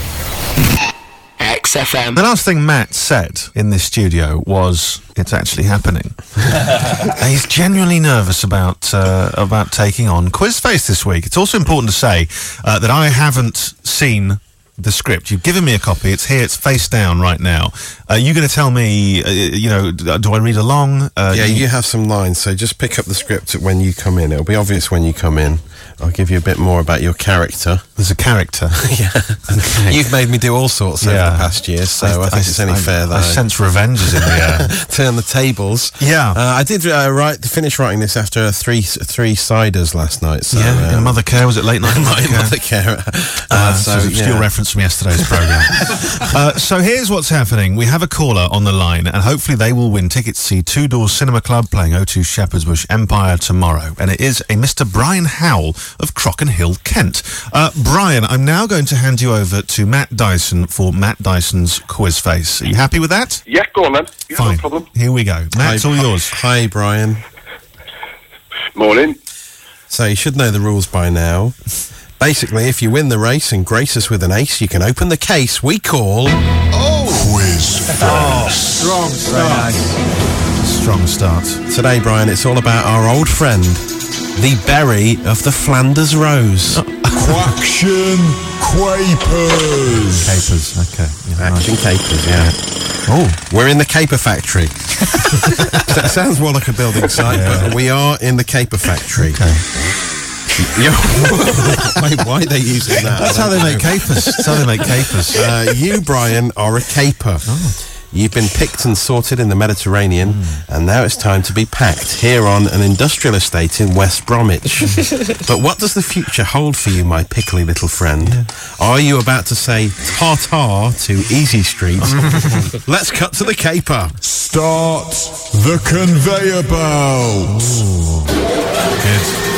X F M. The last thing Matt said in this studio was, "It's actually happening." He's genuinely nervous about uh, about taking on Quizface this week. It's also important to say uh, that I haven't seen the script. You've given me a copy. It's here. It's face down right now. Are you going to tell me, uh, you know, d- do I read along? Uh, Yeah, do you have some lines, so just pick up the script when you come in. It'll be obvious when you come in. I'll give you a bit more about your character. There's a character. Yeah. Okay. You've made me do all sorts over Yeah. the past year, so I, think it's only I, fair that I sense revenge is in the air. turn the tables. Yeah. Uh, I did uh, write, finish writing this after three three ciders last night. So, yeah, in um, Mother Care, was it late night? in my Mother mother Care? care. Uh, Uh, so, so it's an obscure yeah. reference from yesterday's programme. uh, so here's what's happening. We have a caller on the line, and hopefully they will win tickets to see Two Doors Cinema Club playing O two Shepherd's Bush Empire tomorrow. And it is a Mister Brian Howell of Crockenhill, Kent. Uh, Brian, I'm now going to hand you over to Matt Dyson for Matt Dyson's Quiz Face. Are you happy with that? Yeah, go on then. Yeah, Fine. no problem. Here we go. Matt, it's all yours. Hi, Brian. Morning. So you should know the rules by now. Basically, if you win the race and grace us with an ace, you can open the case we call... Quiz Face. Strong start. Strong start. Today, Brian, it's all about our old friend, the berry of the Flanders Rose. Quaction Quapers. Capers, okay. Yeah, Action nice. capers, yeah. Oh, We're in the caper factory. So it sounds more like a building site, Yeah. but we are in the caper factory. okay. Yeah. Wait, why are they using that? That's how they make capers. That's how they make capers. Uh, you, Brian, are a caper. You've been picked and sorted in the Mediterranean, and now it's time to be packed here on an industrial estate in West Bromwich. But what does the future hold for you, my pickly little friend? Are you about to say ta-ta to Easy Street? Let's cut to the caper. Start the conveyor belt. Good.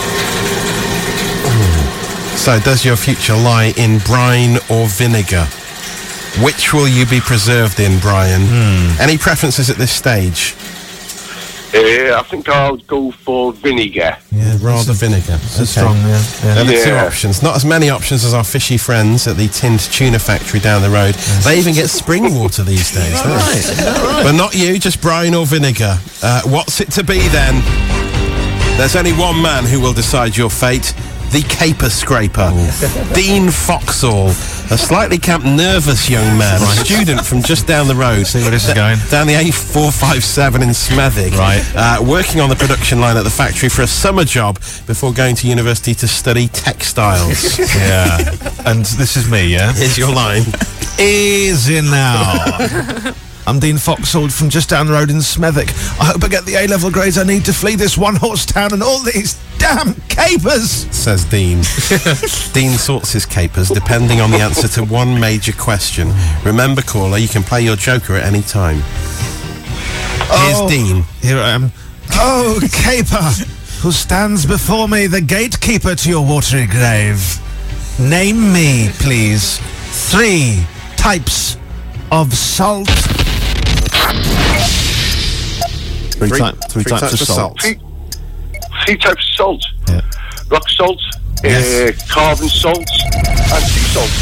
So does your future lie in brine or vinegar? Which will you be preserved in, Brian? Any preferences at this stage? Uh, I think I'll go for vinegar. Yeah, rather vinegar. So strong, yeah. yeah. They're the two Yeah. options. Not as many options as our fishy friends at the tinned tuna factory down the road. They even get spring water these days. don't they? But not you, just brine or vinegar. Uh, what's it to be then? There's only one man who will decide your fate. The caper scraper. Dean Foxall, a slightly camp nervous young man, a student from just down the road. See where this is going. Down the A four five seven in Smethwick. Right. Uh, working on the production line at the factory for a summer job before going to university to study textiles. Yeah. And this is me, yeah? Here's your line. Easy now. I'm Dean Foxall from just down the road in Smethwick. I hope I get the A-level grades I need to flee this one-horse town and all these damn capers. Says Dean. Dean sorts his capers depending on the answer to one major question. Remember, caller, you can play your joker at any time. Here's Oh. Dean. Here I am. Oh, caper, who stands before me, the gatekeeper to your watery grave. Name me, please, three types of salt. Three, three, type, three, three types, types of salt. salt. Three, three types of salt. Yeah. Rock salt, yes. uh, carbon salt, and sea salt.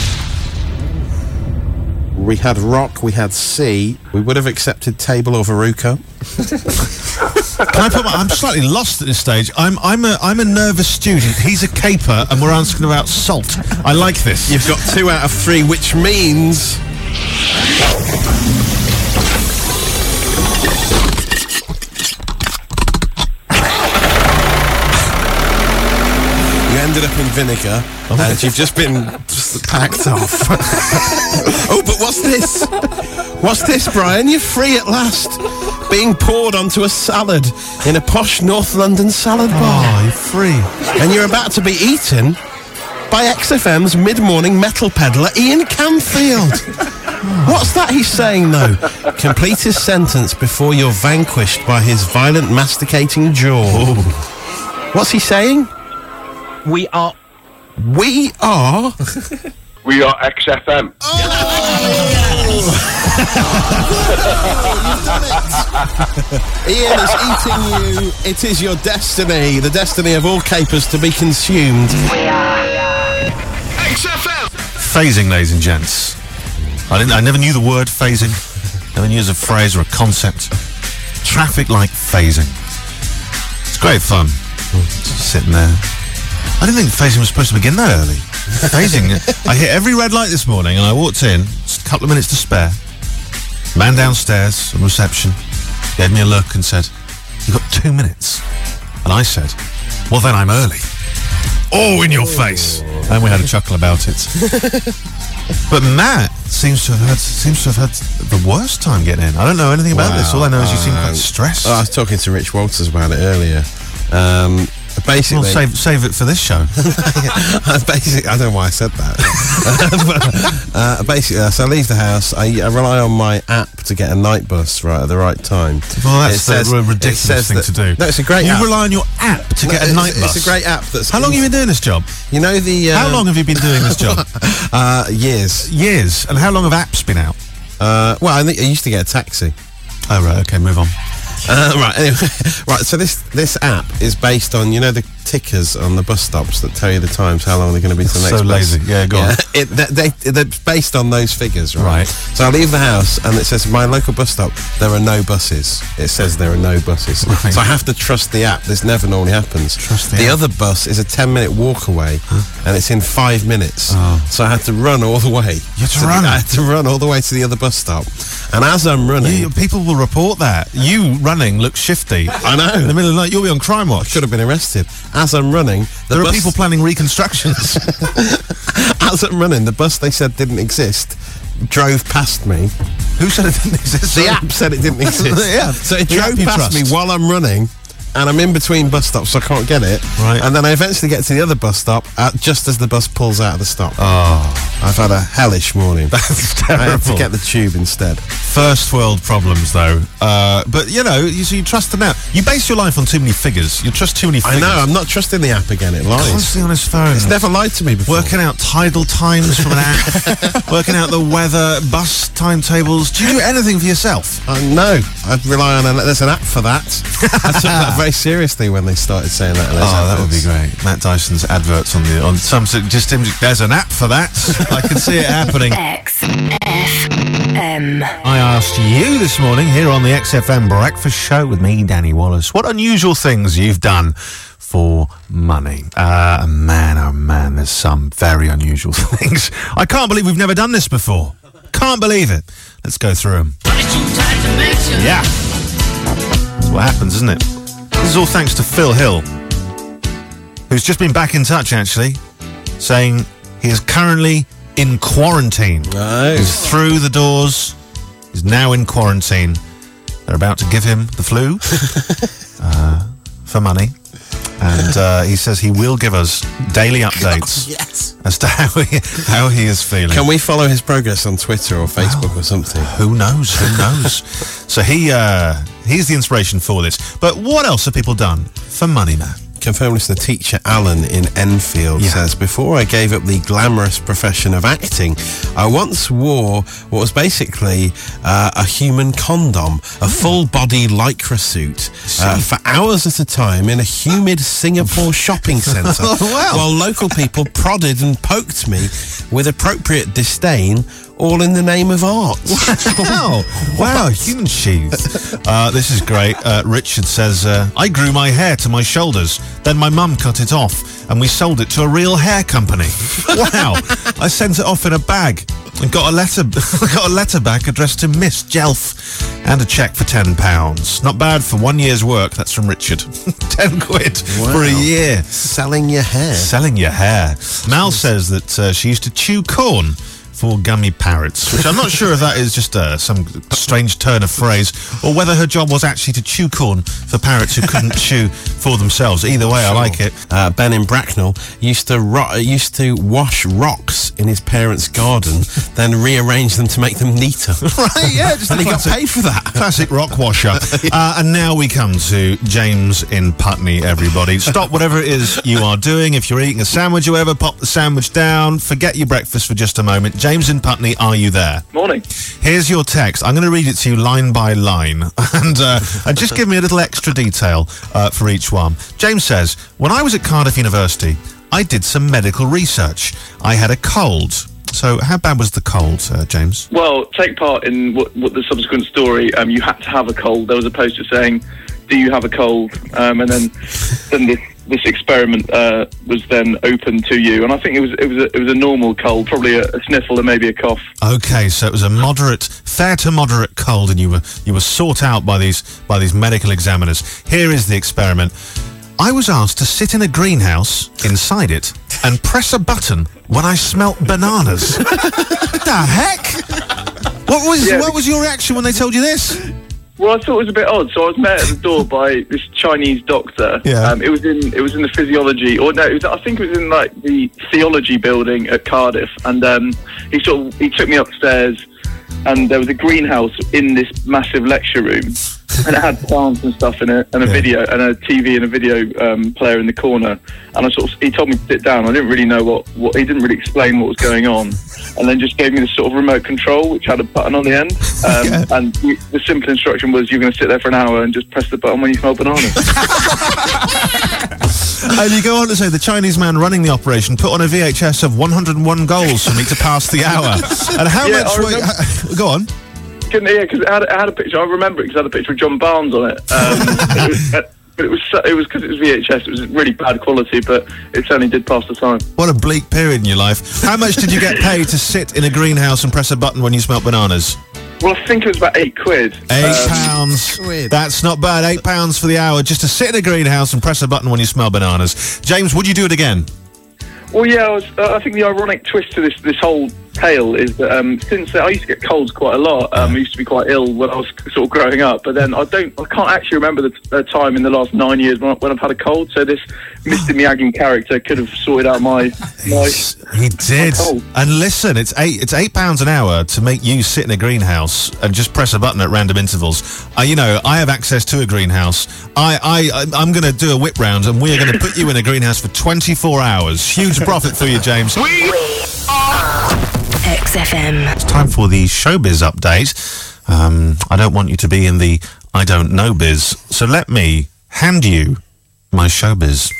We had rock, we had sea. We would have accepted table or Veruca. Can I put my, I'm slightly lost at this stage. I'm I'm a I'm a nervous student. He's a caper, and we're asking about salt. I like this. You've got two out of three, which means you ended up in vinegar, and you've just been just packed off. Oh, but what's this? What's this, Brian? You're free at last. Being poured onto a salad in a posh North London salad bar. Oh, you're free. And you're about to be eaten by X F M's mid-morning metal peddler, Ian Camfield. What's that he's saying, though? Complete his sentence before you're vanquished by his violent masticating jaw. Ooh. What's he saying? We are... We are... We are X F M. Ian is eating you. It is your destiny, the destiny of all capers to be consumed. We are X F M. Phasing, ladies and gents. I didn't. I never knew the word phasing. Never knew it was a phrase or a concept. Traffic like phasing. It's great fun. Just sitting there. I didn't think phasing was supposed to begin that early. Phasing. I hit every red light this morning, and I walked in. Just a couple of minutes to spare. Man downstairs on reception gave me a look and said, "You got two minutes." And I said, "Well, then I'm early." Oh, in your face. And we had a chuckle about it. But Matt seems to have had seems to have had the worst time getting in. I don't know anything about wow. this. All I know is you seem quite stressed. Oh, I was talking to Rich Walters about it earlier. Um, basically, well, save save it for this show. basically, I don't know why I said that. but, uh, basically, uh, so I leave the house. I, I rely on my app to get a night bus right at the right time. Well, that's a says, ridiculous thing that, to do. No, it's a great. You app. rely on your app to no, get a night it's, bus. It's a great app. That's. How long have you been doing this job? You know the. Uh, how long have you been doing this job? uh, years. Years. And how long have apps been out? Uh, well, I, think I used to get a taxi. Oh right. Okay. Move on. Uh, right, anyway, right. So this this app is based on, you know, the tickers on the bus stops that tell you the times, how long they're going to be to the next so bus. lazy. Yeah, go yeah, on. It, they, they, they're based on those figures, right? Right. So I leave the house and it says my local bus stop. There are no buses. It says there are no buses. Right. So I have to trust the app. This never normally happens. Trust the, the app. other bus is a ten minute walk away, huh? And it's in five minutes. Oh. So I had to run all the way. You had to so run. I had to run all the way to the other bus stop. And as I'm running, you, people will report that you running looks shifty. I know. In the middle of the night, you'll be on Crime Watch. Should have been arrested. As I'm running, the there bus, are people planning reconstructions. As I'm running, the bus they said didn't exist drove past me. Who said it didn't exist? The app said it didn't exist. Yeah. So it The drove app you past trust. me while I'm running, and I'm in between bus stops, so I can't get it. Right. And then I eventually get to the other bus stop at, just as the bus pulls out of the stop. Oh, I've had a hellish morning. that's terrible. I had to get the tube instead. First world problems, though. Uh, but you know, you, so you trust the app. You base your life on too many figures. You trust too many figures. I know. I'm not trusting the app again. It lies. Constantly on his phone. It's never lied to me before. Working out tidal times from an app. Working out the weather, bus timetables. Do you do anything for yourself? Uh, no, I rely on. A, there's an app for that. I took that very seriously when they started saying that. Oh, that would be great. Matt Dyson's adverts on the on some just there's an app for that. I can see it happening. X F M. I asked you this morning here on the X F M Breakfast Show with me, Danny Wallace, what unusual things you've done for money. Uh, man, oh man, there's some very unusual things. I can't believe we've never done this before. Can't believe it. Let's go through them. Yeah. That's what happens, isn't it? This is all thanks to Phil Hill, who's just been back in touch, actually, saying he is currently in quarantine. Nice. He's through the doors. He's now in quarantine. They're about to give him the flu uh, for money. And uh, he says he will give us daily updates oh, yes. as to how he, how he is feeling. Can we follow his progress on Twitter or Facebook oh, or something? Who knows? Who knows? So he uh, he's the inspiration for this. But what else have people done for money, man? confirmed listener teacher Alan in Enfield Yeah. says, before I gave up the glamorous profession of acting, I once wore what was basically uh, a human condom, a full-body lycra suit, uh, for hours at a time in a humid Singapore shopping centre, Wow. while local people prodded and poked me with appropriate disdain, all in the name of art. Wow, wow, human cheese. Uh, this is great. Uh, Richard says, uh, I grew my hair to my shoulders, then my mum cut it off, and we sold it to a real hair company. Wow. I sent it off in a bag and got a letter got a letter back addressed to Miss Jelf and a cheque for ten pounds. Not bad for one year's work. That's from Richard. ten quid for a year. Selling your hair. Selling your hair. Mal says that uh, she used to chew corn for gummy parrots, which I'm not sure if that is just uh, some strange turn of phrase, or whether her job was actually to chew corn for parrots who couldn't chew for themselves. Either way, I like it. Uh, Ben in Bracknell used to ro- used to wash rocks in his parents' garden, then rearrange them to make them neater. Right, yeah, just and a he got classic- paid for that. Classic rock washer. uh, and now we come to James in Putney, everybody. Stop whatever it is you are doing. If you're eating a sandwich or whatever, pop the sandwich down. Forget your breakfast for just a moment. James in Putney, are you there? Morning. Here's your text. I'm going to read it to you line by line. And, uh, and just give me a little extra detail uh, for each one. James says, when I was at Cardiff University, I did some medical research. I had a cold. So how bad was the cold, uh, James? Well, take part in what, what the subsequent story. Um, you had to have a cold. There was a poster saying, "Do you have a cold?" Um, and then, then this this experiment uh, was then open to you. And I think it was it was a, it was a normal cold, probably a, a sniffle and maybe a cough. Okay, so it was a moderate, fair to moderate cold, and you were you were sought out by these by these medical examiners. Here is the experiment. I was asked to sit in a greenhouse inside it and press a button when I smelt bananas. What the heck? What was Yeah. what was your reaction when they told you this? Well, I thought it was a bit odd. So I was met at the door by this Chinese doctor. Yeah. Um, it was in it was in the physiology, or no, it was, I think it was in like the theology building at Cardiff. And um, he sort of he took me upstairs, and there was a greenhouse in this massive lecture room, and it had plants and stuff in it, and a Yeah. video, and a T V and a video um, player in the corner. And I sort of he told me to sit down. I didn't really know what, what he didn't really explain what was going on. And then just gave me this sort of remote control, which had a button on the end. Um, Yeah. And the, the simple instruction was you're going to sit there for an hour and just press the button when you smell bananas. And you go on to say the Chinese man running the operation put on a V H S of one hundred and one goals for me to pass the hour. And how Yeah, much? I Were, remember- go on. Couldn't- yeah, because it had, it had a picture. I remember it because it had a picture of John Barnes on it. Um, it was, uh, but it was so- it was because it was V H S. It was really bad quality, but it certainly did pass the time. What a bleak period in your life. How much did you get paid to sit in a greenhouse and press a button when you smelt bananas? Well, I think it was about eight quid. Eight Um, pounds. Quid. That's not bad. Eight pounds for the hour just to sit in a greenhouse and press a button when you smell bananas. James, would you do it again? Well, yeah, I, was, uh, I think the ironic twist to this this whole tale is that um, since uh, I used to get colds quite a lot, um, I used to be quite ill when I was sort of growing up. But then I don't, I can't actually remember the t- uh, time in the last nine years when, I, when I've had a cold. So this Mister Miyagi character could have sorted out my my. He did. cold. And listen, it's eight it's eight pounds an hour to make you sit in a greenhouse and just press a button at random intervals. Uh, you know, I have access to a greenhouse. I, I, I I'm going to do a whip round, and we are going to put you in a greenhouse for twenty-four hours. Huge profit for you, James. X F M. It's time for the showbiz update. Um, I don't want you to be in the I don't know biz, so let me hand you my showbiz.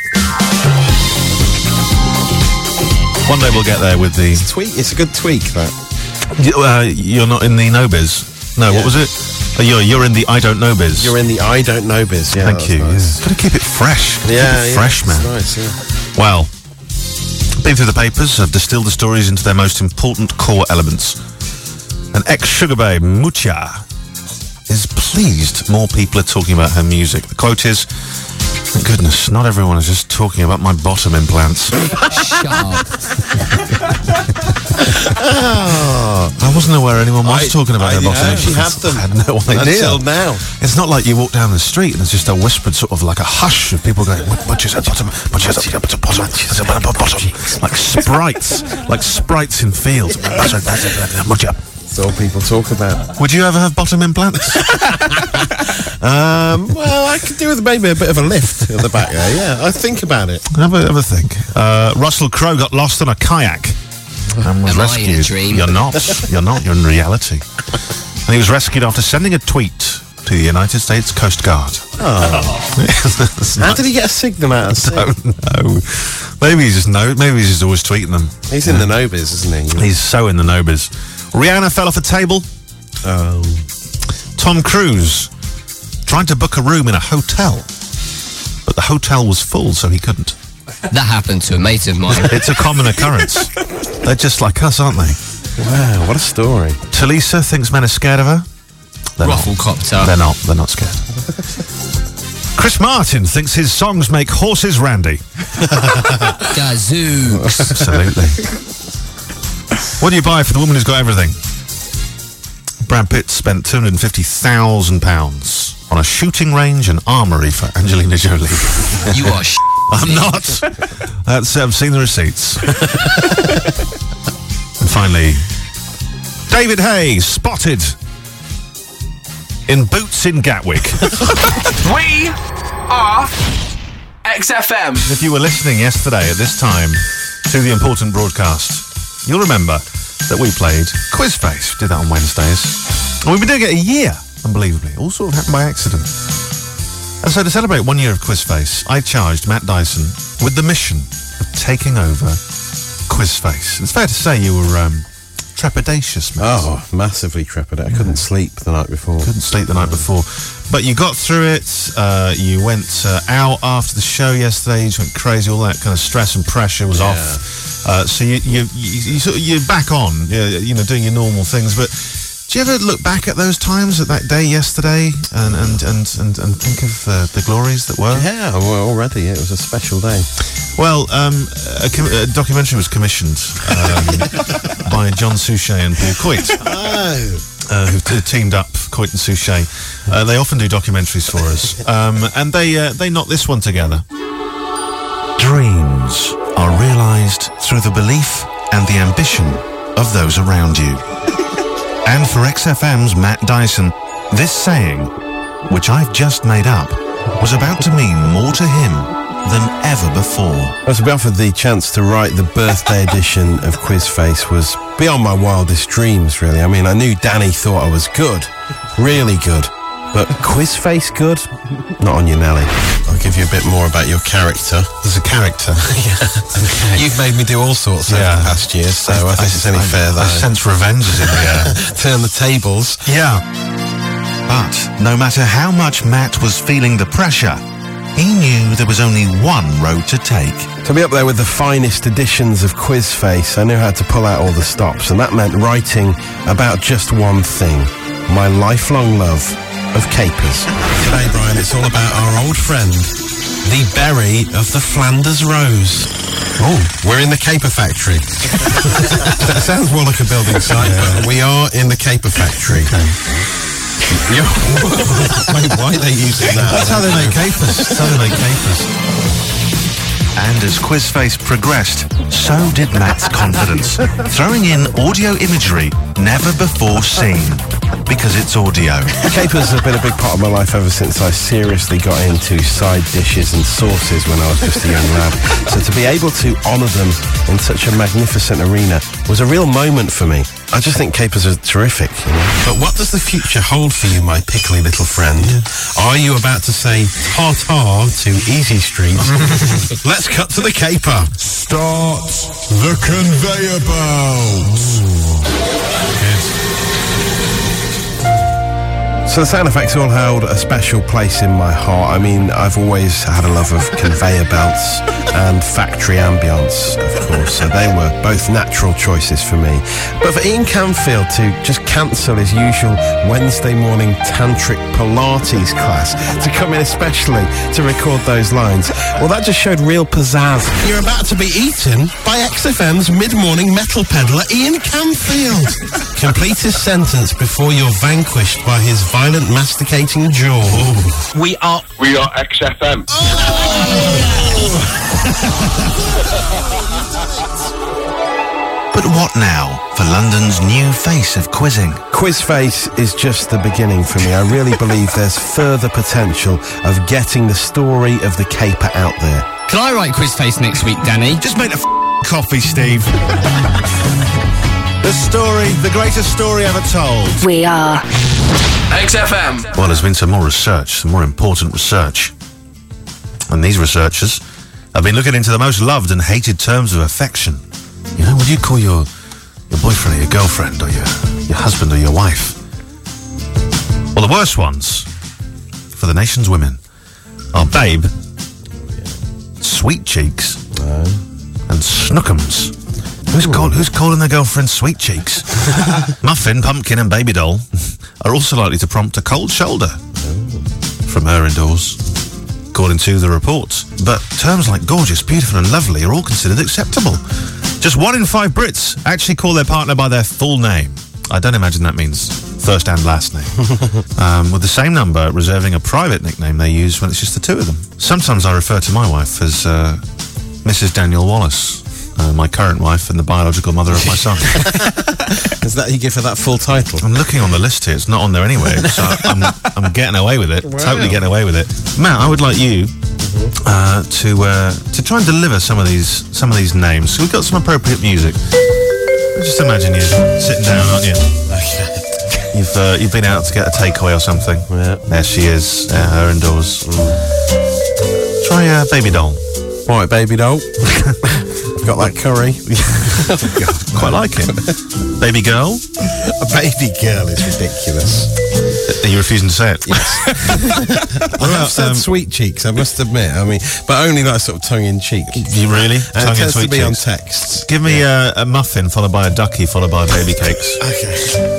One day we'll get there with the... Tweak. It's a good tweak, that. Y- Uh, you're not in the no biz. No, what was it? Oh, you're you're in the I don't know biz. You're in the I don't know biz. Yeah, Thank that's you. Nice. Yeah. Got to keep it fresh. Gotta Yeah, keep it yeah, fresh, it's man. Nice, yeah. Well, been through the papers, I've distilled the stories into their most important core elements. And ex-Sugar Babe, Mucha, is pleased more people are talking about her music. The quote is, thank goodness, not everyone is just talking about my bottom implants. Shut up. I wasn't aware anyone was I- talking about I- her bottom yeah, she implants. had them. I had no idea. Until now. It's not like you walk down the street and there's just a whispered sort of like a hush of people going, what is that bottom, what is that bottom, bottom, bottom, bottom, like sprites, like sprites in fields. That's all people talk about. Would you ever have bottom implants? um, well, I could do with maybe a bit of a lift at the back there. Yeah, I think about it. Have a, have a think. Uh, Russell Crowe got lost on a kayak and was Am I rescued. in a dream? You're not. You're not. You're in reality. And he was rescued after sending a tweet to the United States Coast Guard. Oh. How did he get a signal out of sea? I don't know. Maybe he's just know. Maybe he's just always tweeting them. He's in the no-biz, isn't he? He's so in the no-biz. Rihanna fell off a table. Oh. Tom Cruise tried to book a room in a hotel, but the hotel was full, so he couldn't. That happened to a mate of mine. It's a common occurrence. They're just like us, aren't they? Wow, what a story. Talisa thinks men are scared of her. They're Ruffle not. copter. They're not. They're not scared. Chris Martin thinks his songs make horses randy. Gazoo. Absolutely. What do you buy for the woman who's got everything? Brad Pitt spent two hundred fifty thousand pounds on a shooting range and armoury for Angelina Jolie. You are sh**. I'm not. That's, I've seen the receipts. And finally, David Hayes spotted in boots in Gatwick. We are X F M. If you were listening yesterday at this time to the important broadcast, you'll remember that we played Quiz Face. Did that on Wednesdays. And we've been doing it a year, unbelievably. All sort of happened by accident. And so to celebrate one year of Quiz Face, I charged Matt Dyson with the mission of taking over Quiz Face. It's fair to say you were um, trepidatious, Matt. Oh, massively trepidatious. I couldn't sleep the night before. Couldn't sleep the night before. But you got through it. Uh, you went uh, out after the show yesterday. You just went crazy. All that kind of stress and pressure was Yeah. off. Uh, so you, you, you, you sort of, you're back on, you you know, doing your normal things. But do you ever look back at those times, at that day yesterday, and and, and, and, and think of uh, the glories that were? Yeah, well, already it was a special day. Well, um, a, com- a documentary was commissioned um, by John Suchet and Paul Coit, Oh. uh, who t- teamed up, Coit and Suchet. Uh, they often do documentaries for us, um, and they uh, they knocked this one together. Dreams are realised through the belief and the ambition of those around you. And for X F M's Matt Dyson, this saying, which I've just made up, was about to mean more to him than ever before. Well, to be offered the chance to write the birthday edition of Quiz Face was beyond my wildest dreams, really. I mean, I knew Danny thought I was good, really good. But Quiz Face good? Not on you, Nelly. I'll give you a bit more about your character. There's a character. Yeah. Okay. You've made me do all sorts Yeah. over the past year, so I, I think it's only I, fair that I sense revenge is in the air. turn the tables. Yeah. But no matter how much Matt was feeling the pressure, he knew there was only one road to take. To be up there with the finest editions of Quiz Face, I knew how to pull out all the stops, and that meant writing about just one thing: my lifelong love of capers. Today, Brian, it's all about our old friend, the berry of the Flanders Rose. Oh, we're in the caper factory. That sounds more like a building site, but we are in the caper factory. You're- Wait, why are they using that? That's how they make capers. That's how they make capers. And as Quizface progressed, so did Matt's confidence, throwing in audio imagery never before seen, because it's audio. Capers have been a big part of my life ever since I seriously got into side dishes and sauces when I was just a young lad. So to be able to honour them in such a magnificent arena was a real moment for me. I just think capers are terrific, you know? But what does the future hold for you, my pickly little friend? Are you about to say ta-ta to Easy Street? Let's cut to the caper. Start the conveyor belt. So the sound effects all held a special place in my heart. I mean, I've always had a love of conveyor belts and factory ambience, of course, so they were both natural choices for me. But for Ian Canfield to just cancel his usual Wednesday morning tantric Pilates class to come in especially to record those lines, well, that just showed real pizzazz. You're about to be eaten by X F M's mid-morning metal peddler Ian Canfield. Complete his sentence before you're vanquished by his violent masticating jaw. We are... We are X F M. But what now for London's new face of quizzing. Quizface is just the beginning for me. I really believe there's further potential of getting the story of the caper out there. Can I write Quizface next week, Danny? Just make the f- coffee, Steve. The story, the greatest story ever told. We are X F M. Well, there's been some more research, some more important research. And these researchers have been looking into the most loved and hated terms of affection. You know, what do you call your your boyfriend or your girlfriend or your, your husband or your wife? Well, the worst ones for the nation's women are babe, sweet cheeks, and snookums. Who's, call, who's calling their girlfriend sweet cheeks? Muffin, pumpkin and baby doll are also likely to prompt a cold shoulder from her indoors, according to the reports. But terms like gorgeous, beautiful and lovely are all considered acceptable. Just one in five Brits actually call their partner by their full name. I don't imagine that means first and last name. um, with the same number reserving a private nickname they use when it's just the two of them. Sometimes I refer to my wife as uh, Missus Daniel Wallace. Uh, my current wife and the biological mother of my son. Is that you give her that full title? I'm looking on the list here. It's not on there anyway. So I'm, I'm getting away with it. Wow. Totally getting away with it. Matt, I would like you uh, to uh, to try and deliver some of these some of these names. So we've got some appropriate music. Just imagine you sitting down, aren't you? Okay. You've uh, you've been out to get a takeaway or something. Yeah. There she is, uh, her indoors. Mm. Try a uh, baby doll. Right, baby doll. Got that curry. Quite like it. Baby girl? A baby girl is ridiculous. Are you refusing to say it? Yes. I have said um, sweet cheeks, I must admit. I mean, but only like sort of tongue-in-cheek. You really? And tongue it tends in to be cheeks. on texts. Give me yeah. a, a muffin followed by a ducky followed by baby cakes. Okay.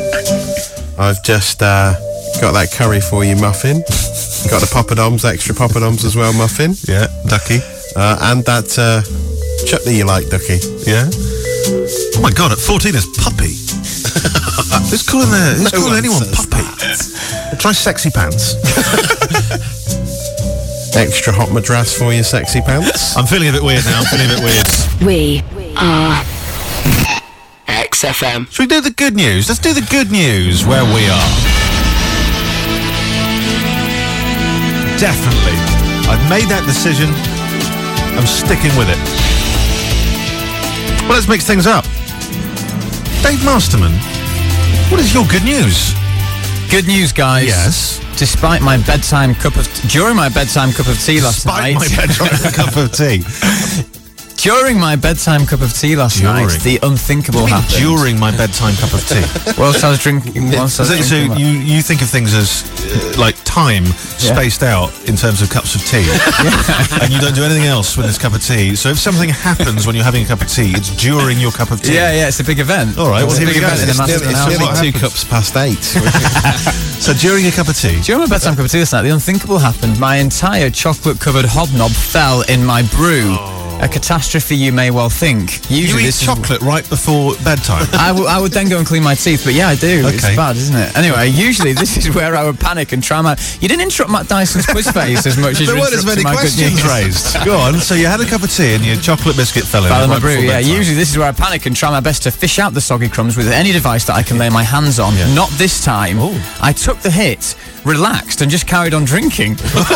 I've just uh, got that curry for you, muffin. Got the poppadoms, extra poppadoms as well, muffin. Yeah, ducky. Uh, and that uh, chutney you like, ducky. Yeah. Oh my God! At fourteen, it's puppy. Who's calling there? Who's No calling one anyone says puppy? Try sexy pants. Extra hot madras for your sexy pants. I'm feeling a bit weird now. I'm feeling a bit weird. We are X F M. Should we do the good news? Let's do the good news where we are. Definitely. I've made that decision. I'm sticking with it. Well, let's mix things up. Dave Masterman, what is your good news? Good news, guys. Yes. Despite my bedtime cup of... T- during my bedtime cup of tea last Despite night... my bedtime cup of tea. During my bedtime cup of tea last During. night, the unthinkable What do you mean happened. During my bedtime cup of tea. Whilst I was drinking... Whilst I was So, so drinking you, you think of things as uh, like time spaced out in terms of cups of tea, and you don't do anything else with this cup of tea. So if something happens when you're having a cup of tea, it's during your cup of tea. Yeah, yeah, it's a big event. All right, well, it's a here big we go. event in It's the It's Masterton nearly, it's house. nearly two happens? cups past eight. So during a cup of tea. During my bedtime cup of tea last night, the unthinkable happened. My entire chocolate-covered hobnob fell in my brew. Oh. A catastrophe, you may well think. You Usually eat this is- chocolate right before bedtime. I, w- I would then go and clean my teeth, but yeah, I do. Okay. It's bad, isn't it? Anyway, usually this is where I would panic and try my... You didn't interrupt Matt Dyson's quiz phase as much as There you weren't as many interrupted my good questions news. raised. Go on. So you had a cup of tea and your chocolate biscuit fell in. Fell it in my right brew, before yeah. bedtime. Usually this is where I panic and try my best to fish out the soggy crumbs with any device that I can lay my hands on. Yeah. Not this time. I took the hit, relaxed, and just carried on drinking.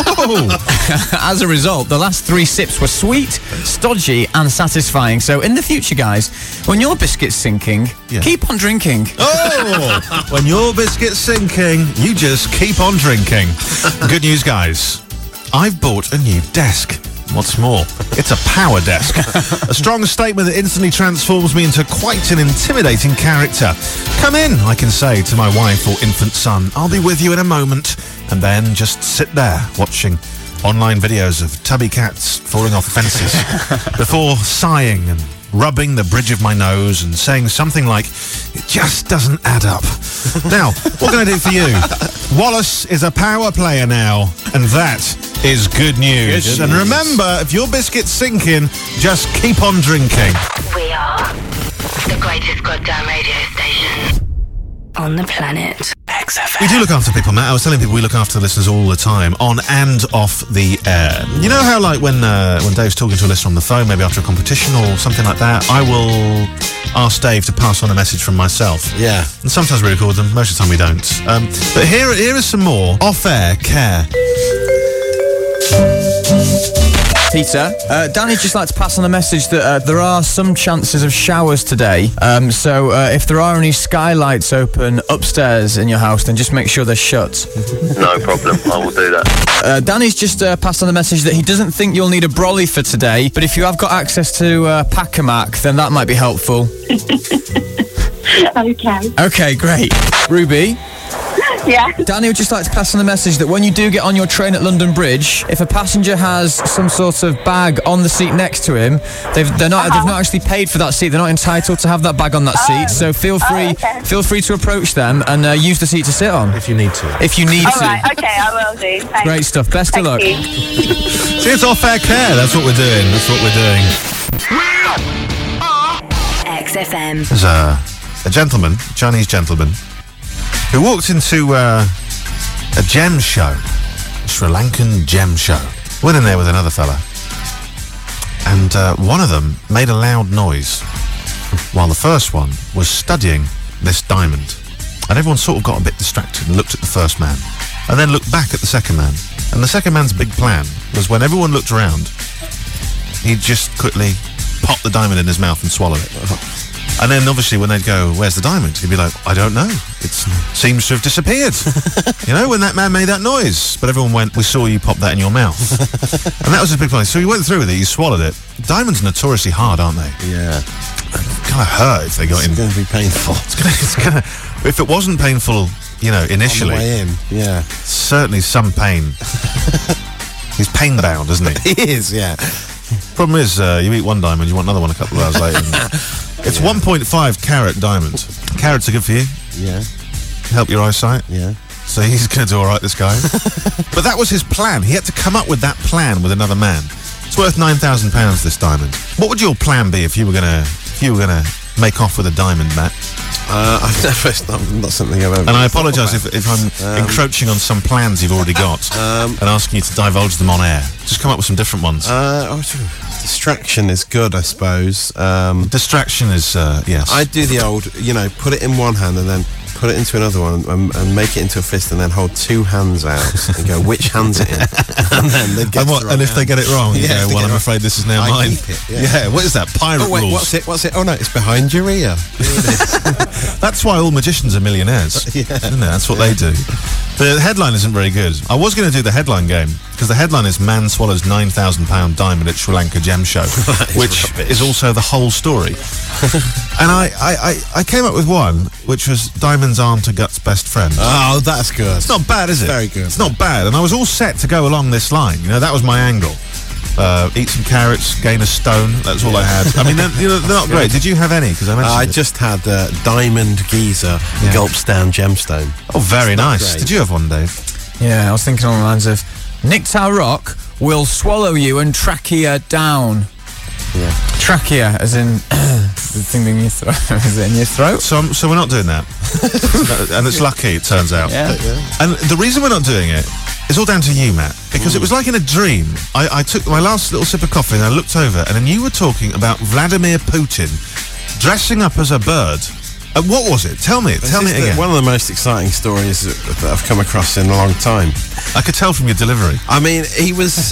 As a result, the last three sips were sweet, stodgy, and satisfying. So in the future, guys, when your biscuit's sinking, Yeah. keep on drinking. Oh, when your biscuit's sinking, you just keep on drinking. Good news, guys. I've bought a new desk. What's more, it's a power desk. A strong statement that instantly transforms me into quite an intimidating character. Come in, I can say to my wife or infant son. I'll be with you in a moment. And then just sit there watching online videos of tubby cats falling off fences before sighing and rubbing the bridge of my nose and saying something like, it just doesn't add up. Now, what can I do for you? Wallace is a power player now, and that is good news. Good and news. remember, if your biscuit's sinking, just keep on drinking. We are the greatest goddamn radio station on the planet. X We do look after people, Matt. I was telling people we look after the listeners all the time, on and off the air. You know how, like, when uh, when Dave's talking to a listener on the phone, maybe after a competition or something like that, I will ask Dave to pass on a message from myself. Yeah. And sometimes we record them, most of the time we don't. Um, but here, here is some more off-air care. Peter, uh, Danny'd just like to pass on a message that uh, there are some chances of showers today. Um, so uh, if there are any skylights open upstairs in your house, then just make sure they're shut. No problem, I will do that. Uh, Danny's just uh, passed on the message that he doesn't think you'll need a brolly for today, but if you have got access to uh, Pack-A-Mac, then that might be helpful. Okay. Okay, great. Ruby? Yeah. Danny would just like to pass on the message that when you do get on your train at London Bridge, if a passenger has some sort of bag on the seat next to him, they've they're not uh-huh. they've not actually paid for that seat. They're not entitled to have that bag on that oh. seat. So feel free oh, okay. feel free to approach them and uh, use the seat to sit on if you need to. If you need All to. right. Okay, I will do. Thanks. Great stuff. Best Thank of luck. you. See, it's off-air care. That's what we're doing. That's what we're doing. X F M. There's a, a gentleman, Chinese gentleman, who walked into uh, a gem show, a Sri Lankan gem show. Went in there with another fella, and uh, one of them made a loud noise, while the first one was studying this diamond. And everyone sort of got a bit distracted and looked at the first man, and then looked back at the second man. And the second man's big plan was when everyone looked around, he'd just quickly pop the diamond in his mouth and swallow it. And then obviously when they'd go, where's the diamond? He'd be like, I don't know. It seems to have disappeared. You know, when that man made that noise. But everyone went, we saw you pop that in your mouth. And that was his big plan. So he went through with it, he swallowed it. Diamonds are notoriously hard, aren't they? Yeah. Kind of hurt if they got it's in. It's going to be painful. It's going it's gonna, if it wasn't painful, you know, initially. On the way in, yeah. Certainly some pain. He's pain bound, isn't he? He is, yeah. Problem is, uh, you eat one diamond, you want another one a couple of hours later. It's yeah. one point five carat diamond. Carats are good for you. Yeah. Help your eyesight. Yeah. So he's going to do all right, this guy. But that was his plan. He had to come up with that plan with another man. It's worth nine thousand pounds, this diamond. What would your plan be if you were going to if you were going to make off with a diamond, Matt? Uh, I've never, it's not, not something I've ever. And I apologise if, if I'm um, encroaching on some plans you've already got um, and asking you to divulge them on air. Just come up with some different ones. Uh, oh, distraction is good, I suppose. Um, distraction is, uh, yes. I do the old, you know, put it in one hand and then put it into another one and, and make it into a fist and then hold two hands out and go, which hand's it in? And then they'd get and, what, the and if hand. they get it wrong, you yeah, go, well, I'm wrong. afraid this is now I mine. Keep it, yeah. yeah, what is that? Pirate oh, wait, rules. What's it? What's it? Oh, no, it's behind your ear. That's why all magicians are millionaires. Yeah. Isn't it? That's what they do. The headline isn't very good. I was going to do the headline game, because the headline is Man Swallows nine thousand pound Diamond at Sri Lanka Gem Show, which rubbish. Is also the whole story. And I, I, I, I came up with one, which was Diamonds Aren't a Gut's Best Friend. Oh, that's good. It's not bad, is it? Very good. It's not bad. And I was all set to go along this line. You know, that was my angle. Uh, eat some carrots, gain a stone. That's all yeah. I had. I mean, they're, you know, they're not great. Did you have any? Because I mentioned uh, I it. just had uh, Diamond Geezer yeah. Gulps Down Gemstone. Oh, very nice. Great. Did you have one, Dave? Yeah, I was thinking along the lines of Nicktow Rock will swallow you and trachea down. Yeah. Trachea, as in the thing in your throat. Is it in your throat? So, um, so we're not doing that. And it's lucky, it turns out. Yeah. yeah. And the reason we're not doing it is all down to you, Matt. Because Ooh. It was like in a dream. I, I took my last little sip of coffee and I looked over and then you were talking about Vladimir Putin dressing up as a bird. Uh, what was it? Tell me it. Tell me it again. One of the most exciting stories that, that I've come across in a long time. I could tell from your delivery. I mean, he was...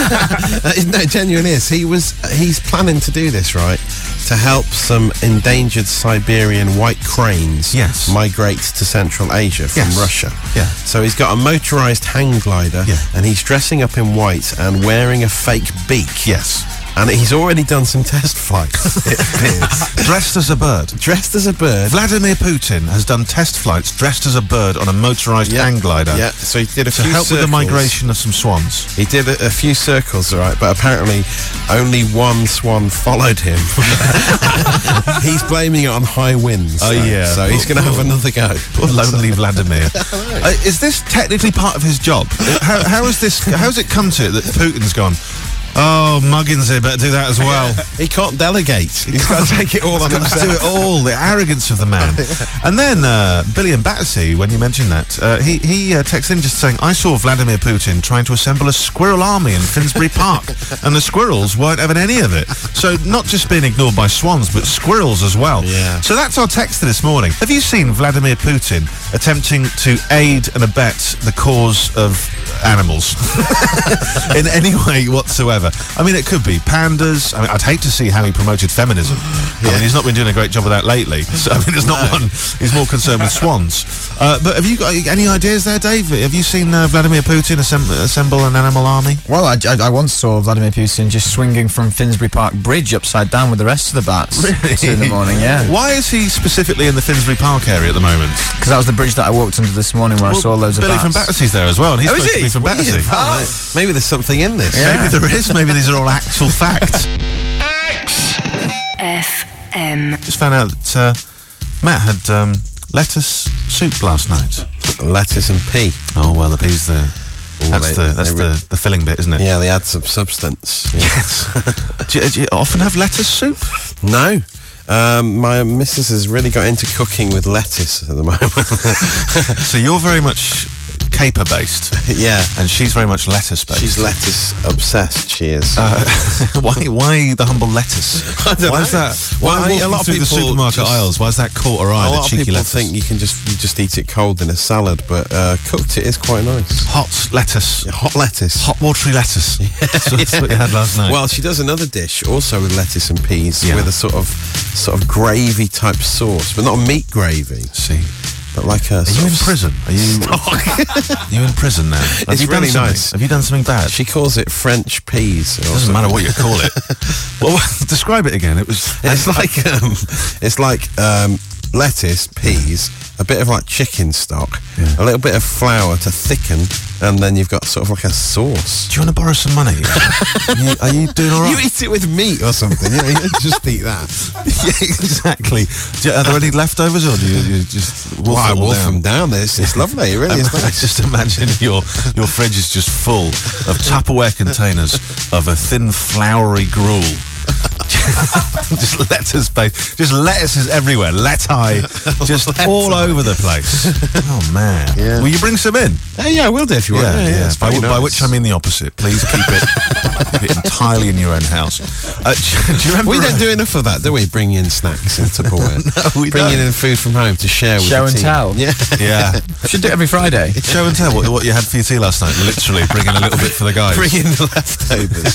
no, it genuinely is. He was... He's planning to do this, right? To help some endangered Siberian white cranes yes. migrate to Central Asia from yes. Russia. Yeah. So he's got a motorised hang glider yeah. and he's dressing up in white and wearing a fake beak. Yes. And he's already done some test flights, it appears. Dressed as a bird. Dressed as a bird. Vladimir Putin has done test flights dressed as a bird on a motorised yeah. hang glider. Yeah, so he did a to few help circles. with the migration of some swans. He did a, a few circles, all right, but apparently only one swan followed him. He's blaming it on high winds. Oh, so, yeah. So he's going to have another go. Poor lonely Vladimir. uh, is this technically part of his job? How, how is this? How's it come to it that Putin's gone, Oh, Muggins here better do that as well. He can't delegate. He's got to take it all on He's got to do it all. The arrogance of the man. And then uh, Billy and Battersea, when you mentioned that, uh, he he uh, texted in just saying, I saw Vladimir Putin trying to assemble a squirrel army in Finsbury Park, and the squirrels weren't having any of it. So not just being ignored by swans, but squirrels as well. Yeah. So that's our text this morning. Have you seen Vladimir Putin attempting to aid and abet the cause of animals in any way whatsoever? I mean, it could be pandas. I mean, I'd hate to see how he promoted feminism. I mean, he's not been doing a great job of that lately. So, I mean, there's not one. He's more concerned with swans. Uh, but have you got any ideas there, Dave? Have you seen uh, Vladimir Putin assemble, assemble an animal army? Well, I, I, I once saw Vladimir Putin just swinging from Finsbury Park Bridge upside down with the rest of the bats. Really? In the morning, yeah. Why is he specifically in the Finsbury Park area at the moment? Because that was the bridge that I walked under this morning where well, I saw loads Billy of bats. from Battersea's there as well, and he's Oh, is supposed to he? be from Battersea. Oh, maybe there's something in this. Yeah. Maybe there is. Maybe these are all actual facts. F M. Just found out that uh, Matt had um, lettuce soup last night. Lettuce and pea. Oh well, the pea's the Ooh, that's they- the that's they re- the, the filling bit, isn't it? Yeah, they add some substance. Yeah. Yes. do, you, do you often have lettuce soup? No. Um, my missus has really got into cooking with lettuce at the moment. So you're very much caper based. Yeah. And she's very much lettuce based. She's lettuce obsessed, she is. Uh, why why the humble lettuce? I don't Why is know. that? Well, Why a lot of through the people supermarket just- aisles? Why is that caught her eye? A the lot of cheeky people lettuce. think you can just you just eat it cold in a salad, but uh, cooked it is quite nice. Hot lettuce. Yeah, hot lettuce. Hot watery lettuce. That's, that's what you had last night. Well, she does another dish also with lettuce and peas Yeah. with a sort of sort of gravy type sauce, but not a meat gravy, see. but like a. Are you in prison? Are you? Are you in prison now? Have It's you done really something? nice. Have you done something bad? She calls it French peas. It doesn't matter what you call it. Well, describe it again. It was. It's like um, it's like um, lettuce, peas, a bit of like chicken stock, Yeah. a little bit of flour to thicken, and then you've got sort of like a sauce. Do you want to borrow some money? are, you, are you doing all right? You eat it with meat or something. You know, you don't just eat that. Yeah, exactly. Do you, are there any leftovers, or do you, you just wolf, Why it all wolf down? them down? It's, it's lovely. It really is I nice. just imagine your your fridge is just full of Tupperware containers of a thin, floury gruel. Just lettuce base, just lettuces everywhere, lettuce, just all over the place. Oh man! Yeah. Will you bring some in? Uh, yeah, I will do if you want. Yeah, yeah. it's By, very by nice. which I mean the opposite. Please keep it, keep it entirely in your own house. Uh, do, do you remember? We don't do enough of that, do we? Bring in snacks in Tupperware. No, we Bringing don't. in food from home to share with Show the and team. tell. Yeah. Yeah. Should do it every Friday. Show and tell what, what you had for your tea last night. Literally bringing a little bit for the guys. Bring in the leftovers.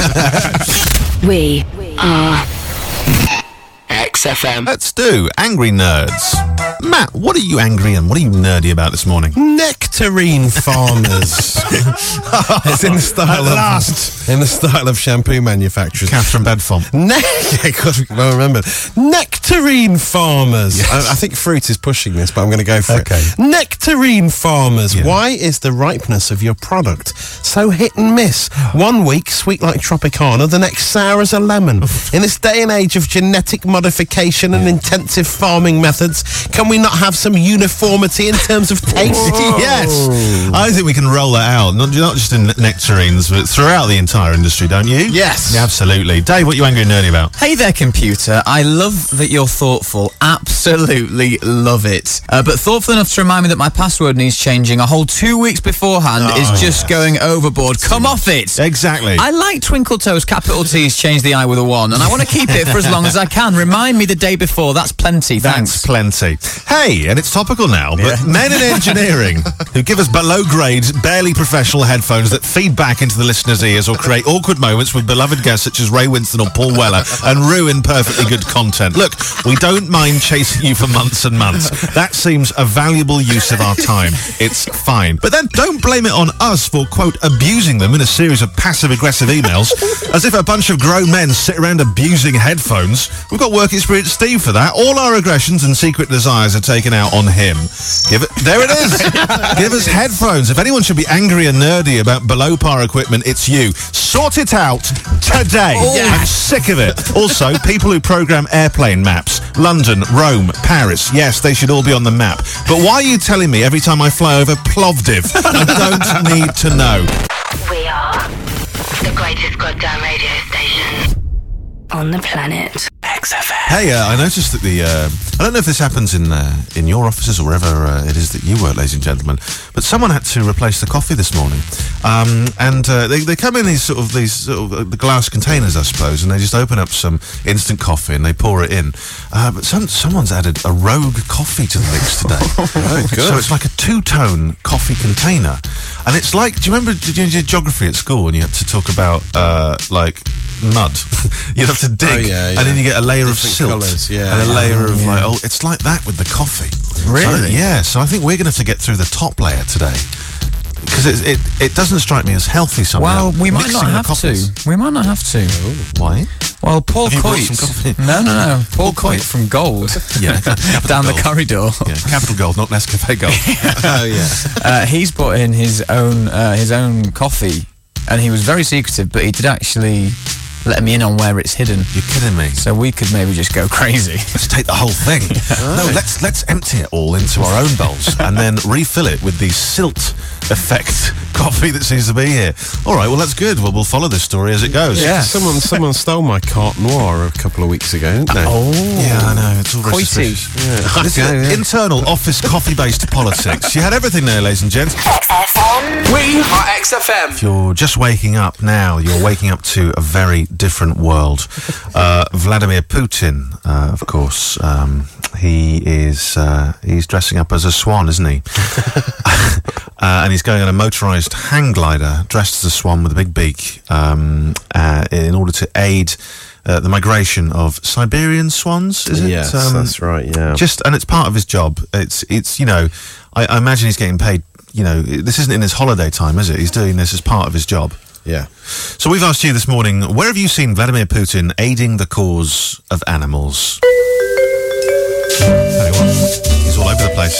We are X F M. Let's do Angry Nerds. Matt, what are you angry and what are you nerdy about this morning? Nectarine farmers. It's in the style At of last. in the style of shampoo manufacturers. Catherine Bedfont. Ne- yeah, God, well remembered. Nectarine farmers. Yes. I, I think fruit is pushing this, but I'm going to go for Okay. it. Nectarine farmers. Yeah. Why is the ripeness of your product so hit and miss? One week sweet like Tropicana, the next sour as a lemon. In this day and age of genetic modification and intensive farming methods, can we not have some uniformity in terms of taste? Yes. I think we can roll that out. Not, not just in nectarines, but throughout the entire industry, don't you? Yes. Yeah, absolutely. Dave, what are you angry and nerdy about? Hey there, computer. I love that you're thoughtful. Absolutely love it. Uh, but thoughtful enough to remind me that my password needs changing a whole two weeks beforehand Oh, is just yes. going overboard. Come off it. Exactly. I like Twinkle Toes, capital T's, change the I with a one, and I want to keep it for as long as I can. Remind me the day before. That's plenty. That's Thanks. plenty. Hey, and it's topical now, but men in engineering who give us below grade, barely professional headphones that feed back into the listener's ears or create awkward moments with beloved guests such as Ray Winston or Paul Weller and ruin perfectly good content. Look, we don't mind chasing you for months and months. That seems a valuable use of our time. It's fine. But then don't blame it on us for, quote, abusing them in a series of passive-aggressive emails, as if a bunch of grown men sit around abusing headphones. We've got work experience Steve for that. All our aggressions and secret desires are taken out on him. Give it, there it is. Give us headphones. If anyone should be angry and nerdy about below par equipment, it's you. Sort it out today. I'm sick of it. Also, people who program airplane maps, London, Rome, Paris, yes, they should all be on the map. But why are you telling me every time I fly over Plovdiv? I don't need to know. We are The greatest goddamn radio station on the planet. X F M. Hey, uh, I noticed that the, uh, I don't know if this happens in uh, in your offices or wherever uh, it is that you work, ladies and gentlemen, but someone had to replace the coffee this morning. Um, and uh, they, they come in these sort of, these sort of uh, the glass containers, I suppose, and they just open up some instant coffee and they pour it in. Uh, but some someone's added a rogue coffee to the mix today. Oh, good. So it's like a two-tone coffee container. And it's like, do you remember, did you do geography at school and you had to talk about, uh, like, mud? You'd have to dig, Oh, yeah, yeah. and then you get a layer Different of silt, colours, yeah. and a layer Oh, of yeah. like, oh, it's like that with the coffee. Really? So, yeah. So I think we're going to have to get through the top layer today because it, it it doesn't strike me as healthy somehow. Well, we might mixing not the have coffees. to. We might not have to. Why? Well, Paul Have you brought some Coit. coffee? No, no, no. Paul Coit from Gold. Yeah, Capital Down Gold. the corridor. Yeah, Capital Gold, not Nescafe Gold. Oh, yeah. Uh, he's brought in his own uh, his own coffee, and he was very secretive, but he did actually let me in on where it's hidden. You're kidding me. So we could maybe just go crazy. Let's take the whole thing. No, let's let's empty it all into our own bowls and then refill it with the silt effect coffee that seems to be here. All right, well that's good. Well, we'll follow this story as it goes. Yeah. Someone someone stole my carte noir a couple of weeks ago, didn't they? Oh, Yeah, I know. It's all very Coity. suspicious. Yeah. This is internal office coffee-based politics. You had everything there, ladies and gents. We are X F M. If you're just waking up now, you're waking up to a very different world. Uh, Vladimir Putin, uh, of course, um, he is uh, he's dressing up as a swan, isn't he? uh, and he's going on a motorised hang glider, dressed as a swan with a big beak, um, uh, in order to aid uh, the migration of Siberian swans. Is it? Yes, Um, that's right, yeah. Just and it's part of his job. It's it's you know, I, I imagine he's getting paid. You know, this isn't in his holiday time, is it? He's doing this as part of his job. Yeah. So we've asked you this morning, where have you seen Vladimir Putin aiding the cause of animals? Tell you what, he's all over the place.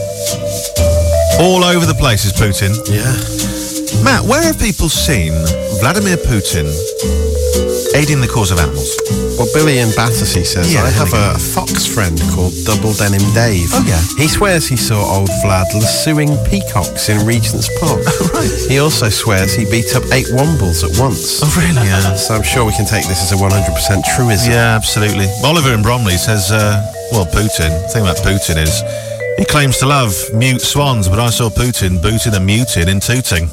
All over the place is Putin. Yeah. Matt, where have people seen Vladimir Putin aiding the cause of animals? Well, Billy in Battersea says, Yeah, I have there we a fox friend called Double Denim Dave. Oh, yeah. He swears he saw old Vlad lassoing peacocks in Regent's Park. Oh, right. He also swears he beat up eight wombles at once. Oh, really? Yeah. So I'm sure we can take this as a one hundred percent truism. Yeah, absolutely. Oliver in Bromley says, uh, well, Putin, the thing about Putin is, he claims to love mute swans, but I saw Putin booting a mutin in tooting.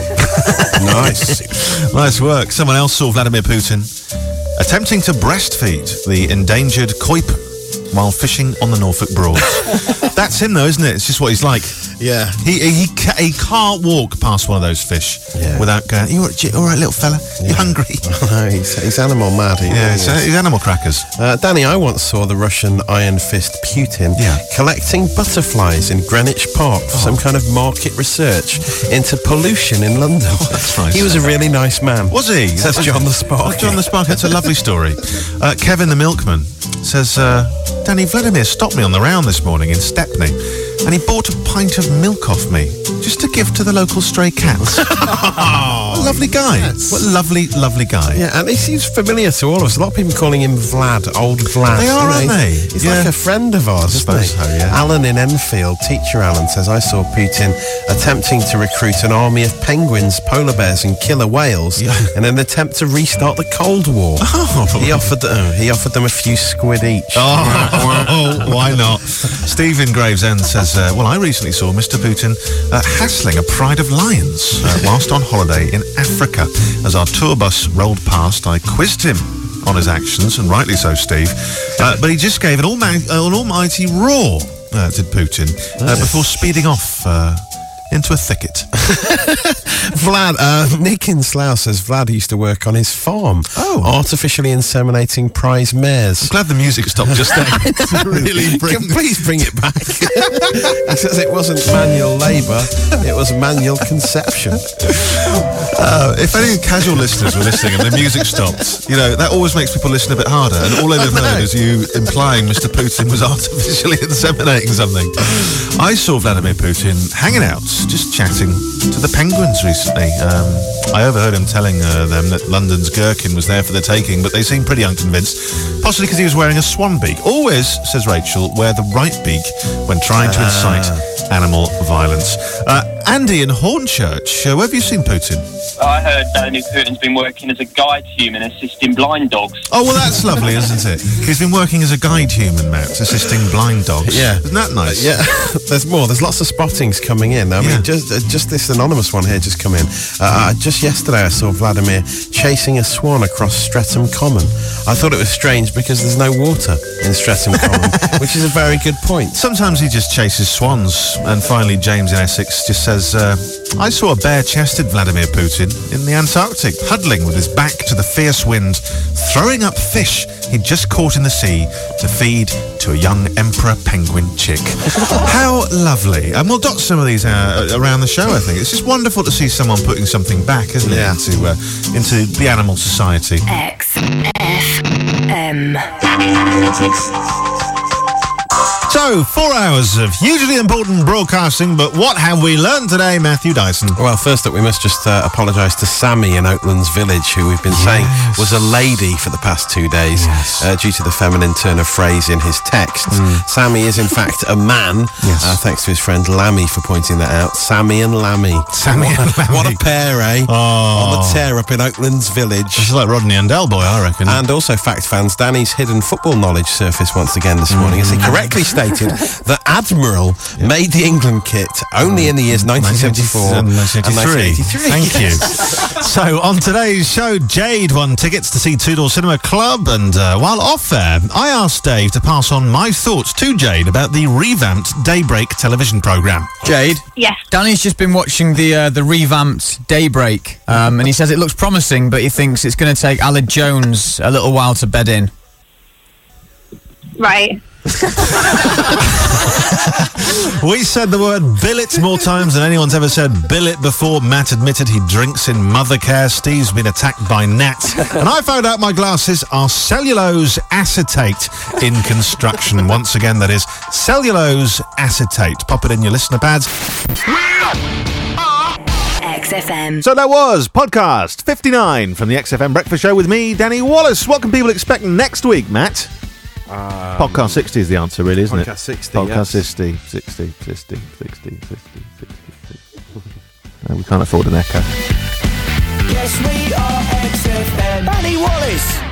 Nice. Nice work. Someone else saw Vladimir Putin attempting to breastfeed the endangered koipen while fishing on the Norfolk Broads. That's him, though, isn't it? It's just what he's like. Yeah. He he, ca- he can't walk past one of those fish Yeah. without going, you all right, all right, little fella? You hungry? No, he's, he's animal mad. He Yeah, really it's, is. he's animal crackers. Uh, Danny, I once saw the Russian Iron Fist Putin Yeah. collecting butterflies in Greenwich Park for some kind of market research into pollution in London. Oh, that's nice. He was a really nice man. Was he? Says John the Spark. Oh, John the Spark, that's a lovely story. Uh, Kevin the Milkman says, uh, Danny, Vladimir stopped me on the round this morning in Stepney and he bought a pint of milk off me just to give to the local stray cats. What a lovely guy. Yes. What a lovely, lovely guy. Yeah, and he seems familiar to all of us. A lot of people calling him Vlad, old Vlad. They are, you know. aren't they? He's Yeah. like a friend of ours, isn't suppose he? so, yeah. Alan in Enfield, teacher Alan, says, I saw Putin attempting to recruit an army of penguins, polar bears and killer whales Yeah. in an attempt to restart the Cold War. Oh. He offered uh, he offered them a few squid each. Oh, oh, why not? Steve in Gravesend says, uh, well, I recently saw Mister Putin uh, hassling a pride of lions uh, whilst on holiday in Africa. As our tour bus rolled past, I quizzed him on his actions, and rightly so, Steve. Uh, but he just gave an, alma- uh, an almighty roar, uh, did Putin, uh, before speeding off uh, into a thicket. Vlad, uh, Nick in Slough says Vlad used to work on his farm, Oh. artificially inseminating prize mares. I'm glad the music stopped just then. really bring Can please bring it back. He says it wasn't manual labour, it was manual conception. Uh, if any casual listeners were listening and the music stopped, you know, that always makes people listen a bit harder. And all they've heard is you implying Mister Putin was artificially inseminating something. I saw Vladimir Putin hanging out, just chatting to the penguins recently. Um, I overheard him telling uh, them that London's Gherkin was there for the taking, but they seemed pretty unconvinced, possibly because he was wearing a swan beak. Always, says Rachel, wear the right beak when trying to incite animal violence. Uh, Andy in Hornchurch, uh, where have you seen Putin? I heard Vladimir Putin's been working as a guide human assisting blind dogs. Oh, well, that's lovely, isn't it? He's been working as a guide human, Matt, assisting blind dogs. Yeah. Isn't that nice? Uh, yeah. There's more. There's lots of spottings coming in. I Yeah. mean, just uh, just this anonymous one here just come in. Uh, just yesterday I saw Vladimir chasing a swan across Streatham Common. I thought it was strange because there's no water in Streatham Common, which is a very good point. Sometimes he just chases swans. And finally, James in Essex just says, uh, I saw a bare-chested Vladimir Putin in the Antarctic, huddling with his back to the fierce wind, throwing up fish he'd just caught in the sea to feed to a young emperor penguin chick. How lovely. And we'll dot some of these uh, around the show, I think. It's just wonderful to see someone putting something back, isn't it, Yeah. into, uh, into the animal society. X F M. So, four hours of hugely important broadcasting, but what have we learned today, Matthew Dyson? Well, first up, we must just uh, apologise to Sammy in Oaklands Village, who we've been Yes. saying was a lady for the past two days Yes. uh, due to the feminine turn of phrase in his texts. Sammy is, in fact, a man, Yes. uh, thanks to his friend Lammy for pointing that out. Sammy and Lammy. Sammy what, and Lammy. What a pair, eh? Oh. On the tear up in Oaklands Village. It's like Rodney and Del Boy, I reckon. And also, fact fans, Danny's hidden football knowledge surfaced once again this morning as he correctly stated that Admiral made the England kit only in the years nineteen seventy-four and nineteen eighty-three. nineteen eighty-three. Thank you. So, on today's show, Jade won tickets to see Two Door Cinema Club, and uh, while off air, I asked Dave to pass on my thoughts to Jade about the revamped Daybreak television programme. Jade? Yes. Danny's just been watching the uh, the revamped Daybreak, um, and he says it looks promising, but he thinks it's going to take Aled Jones a little while to bed in. Right. We said the word billet more times than anyone's ever said billet before. Matt admitted he drinks in Mothercare. Steve's been attacked by gnats. And I found out my glasses are cellulose acetate in construction. Once again, that is cellulose acetate. Pop it in your listener pads. X F M. So that was podcast fifty-nine from the X F M Breakfast Show with me, Danny Wallace. What can people expect next week, Matt? Um, Podcast sixty is the answer, really, isn't it? Podcast sixty, Podcast yes. sixty, sixty, sixty, sixty, sixty, sixty. No, we can't afford an echo. Yes, we are X F M. Danny Wallace.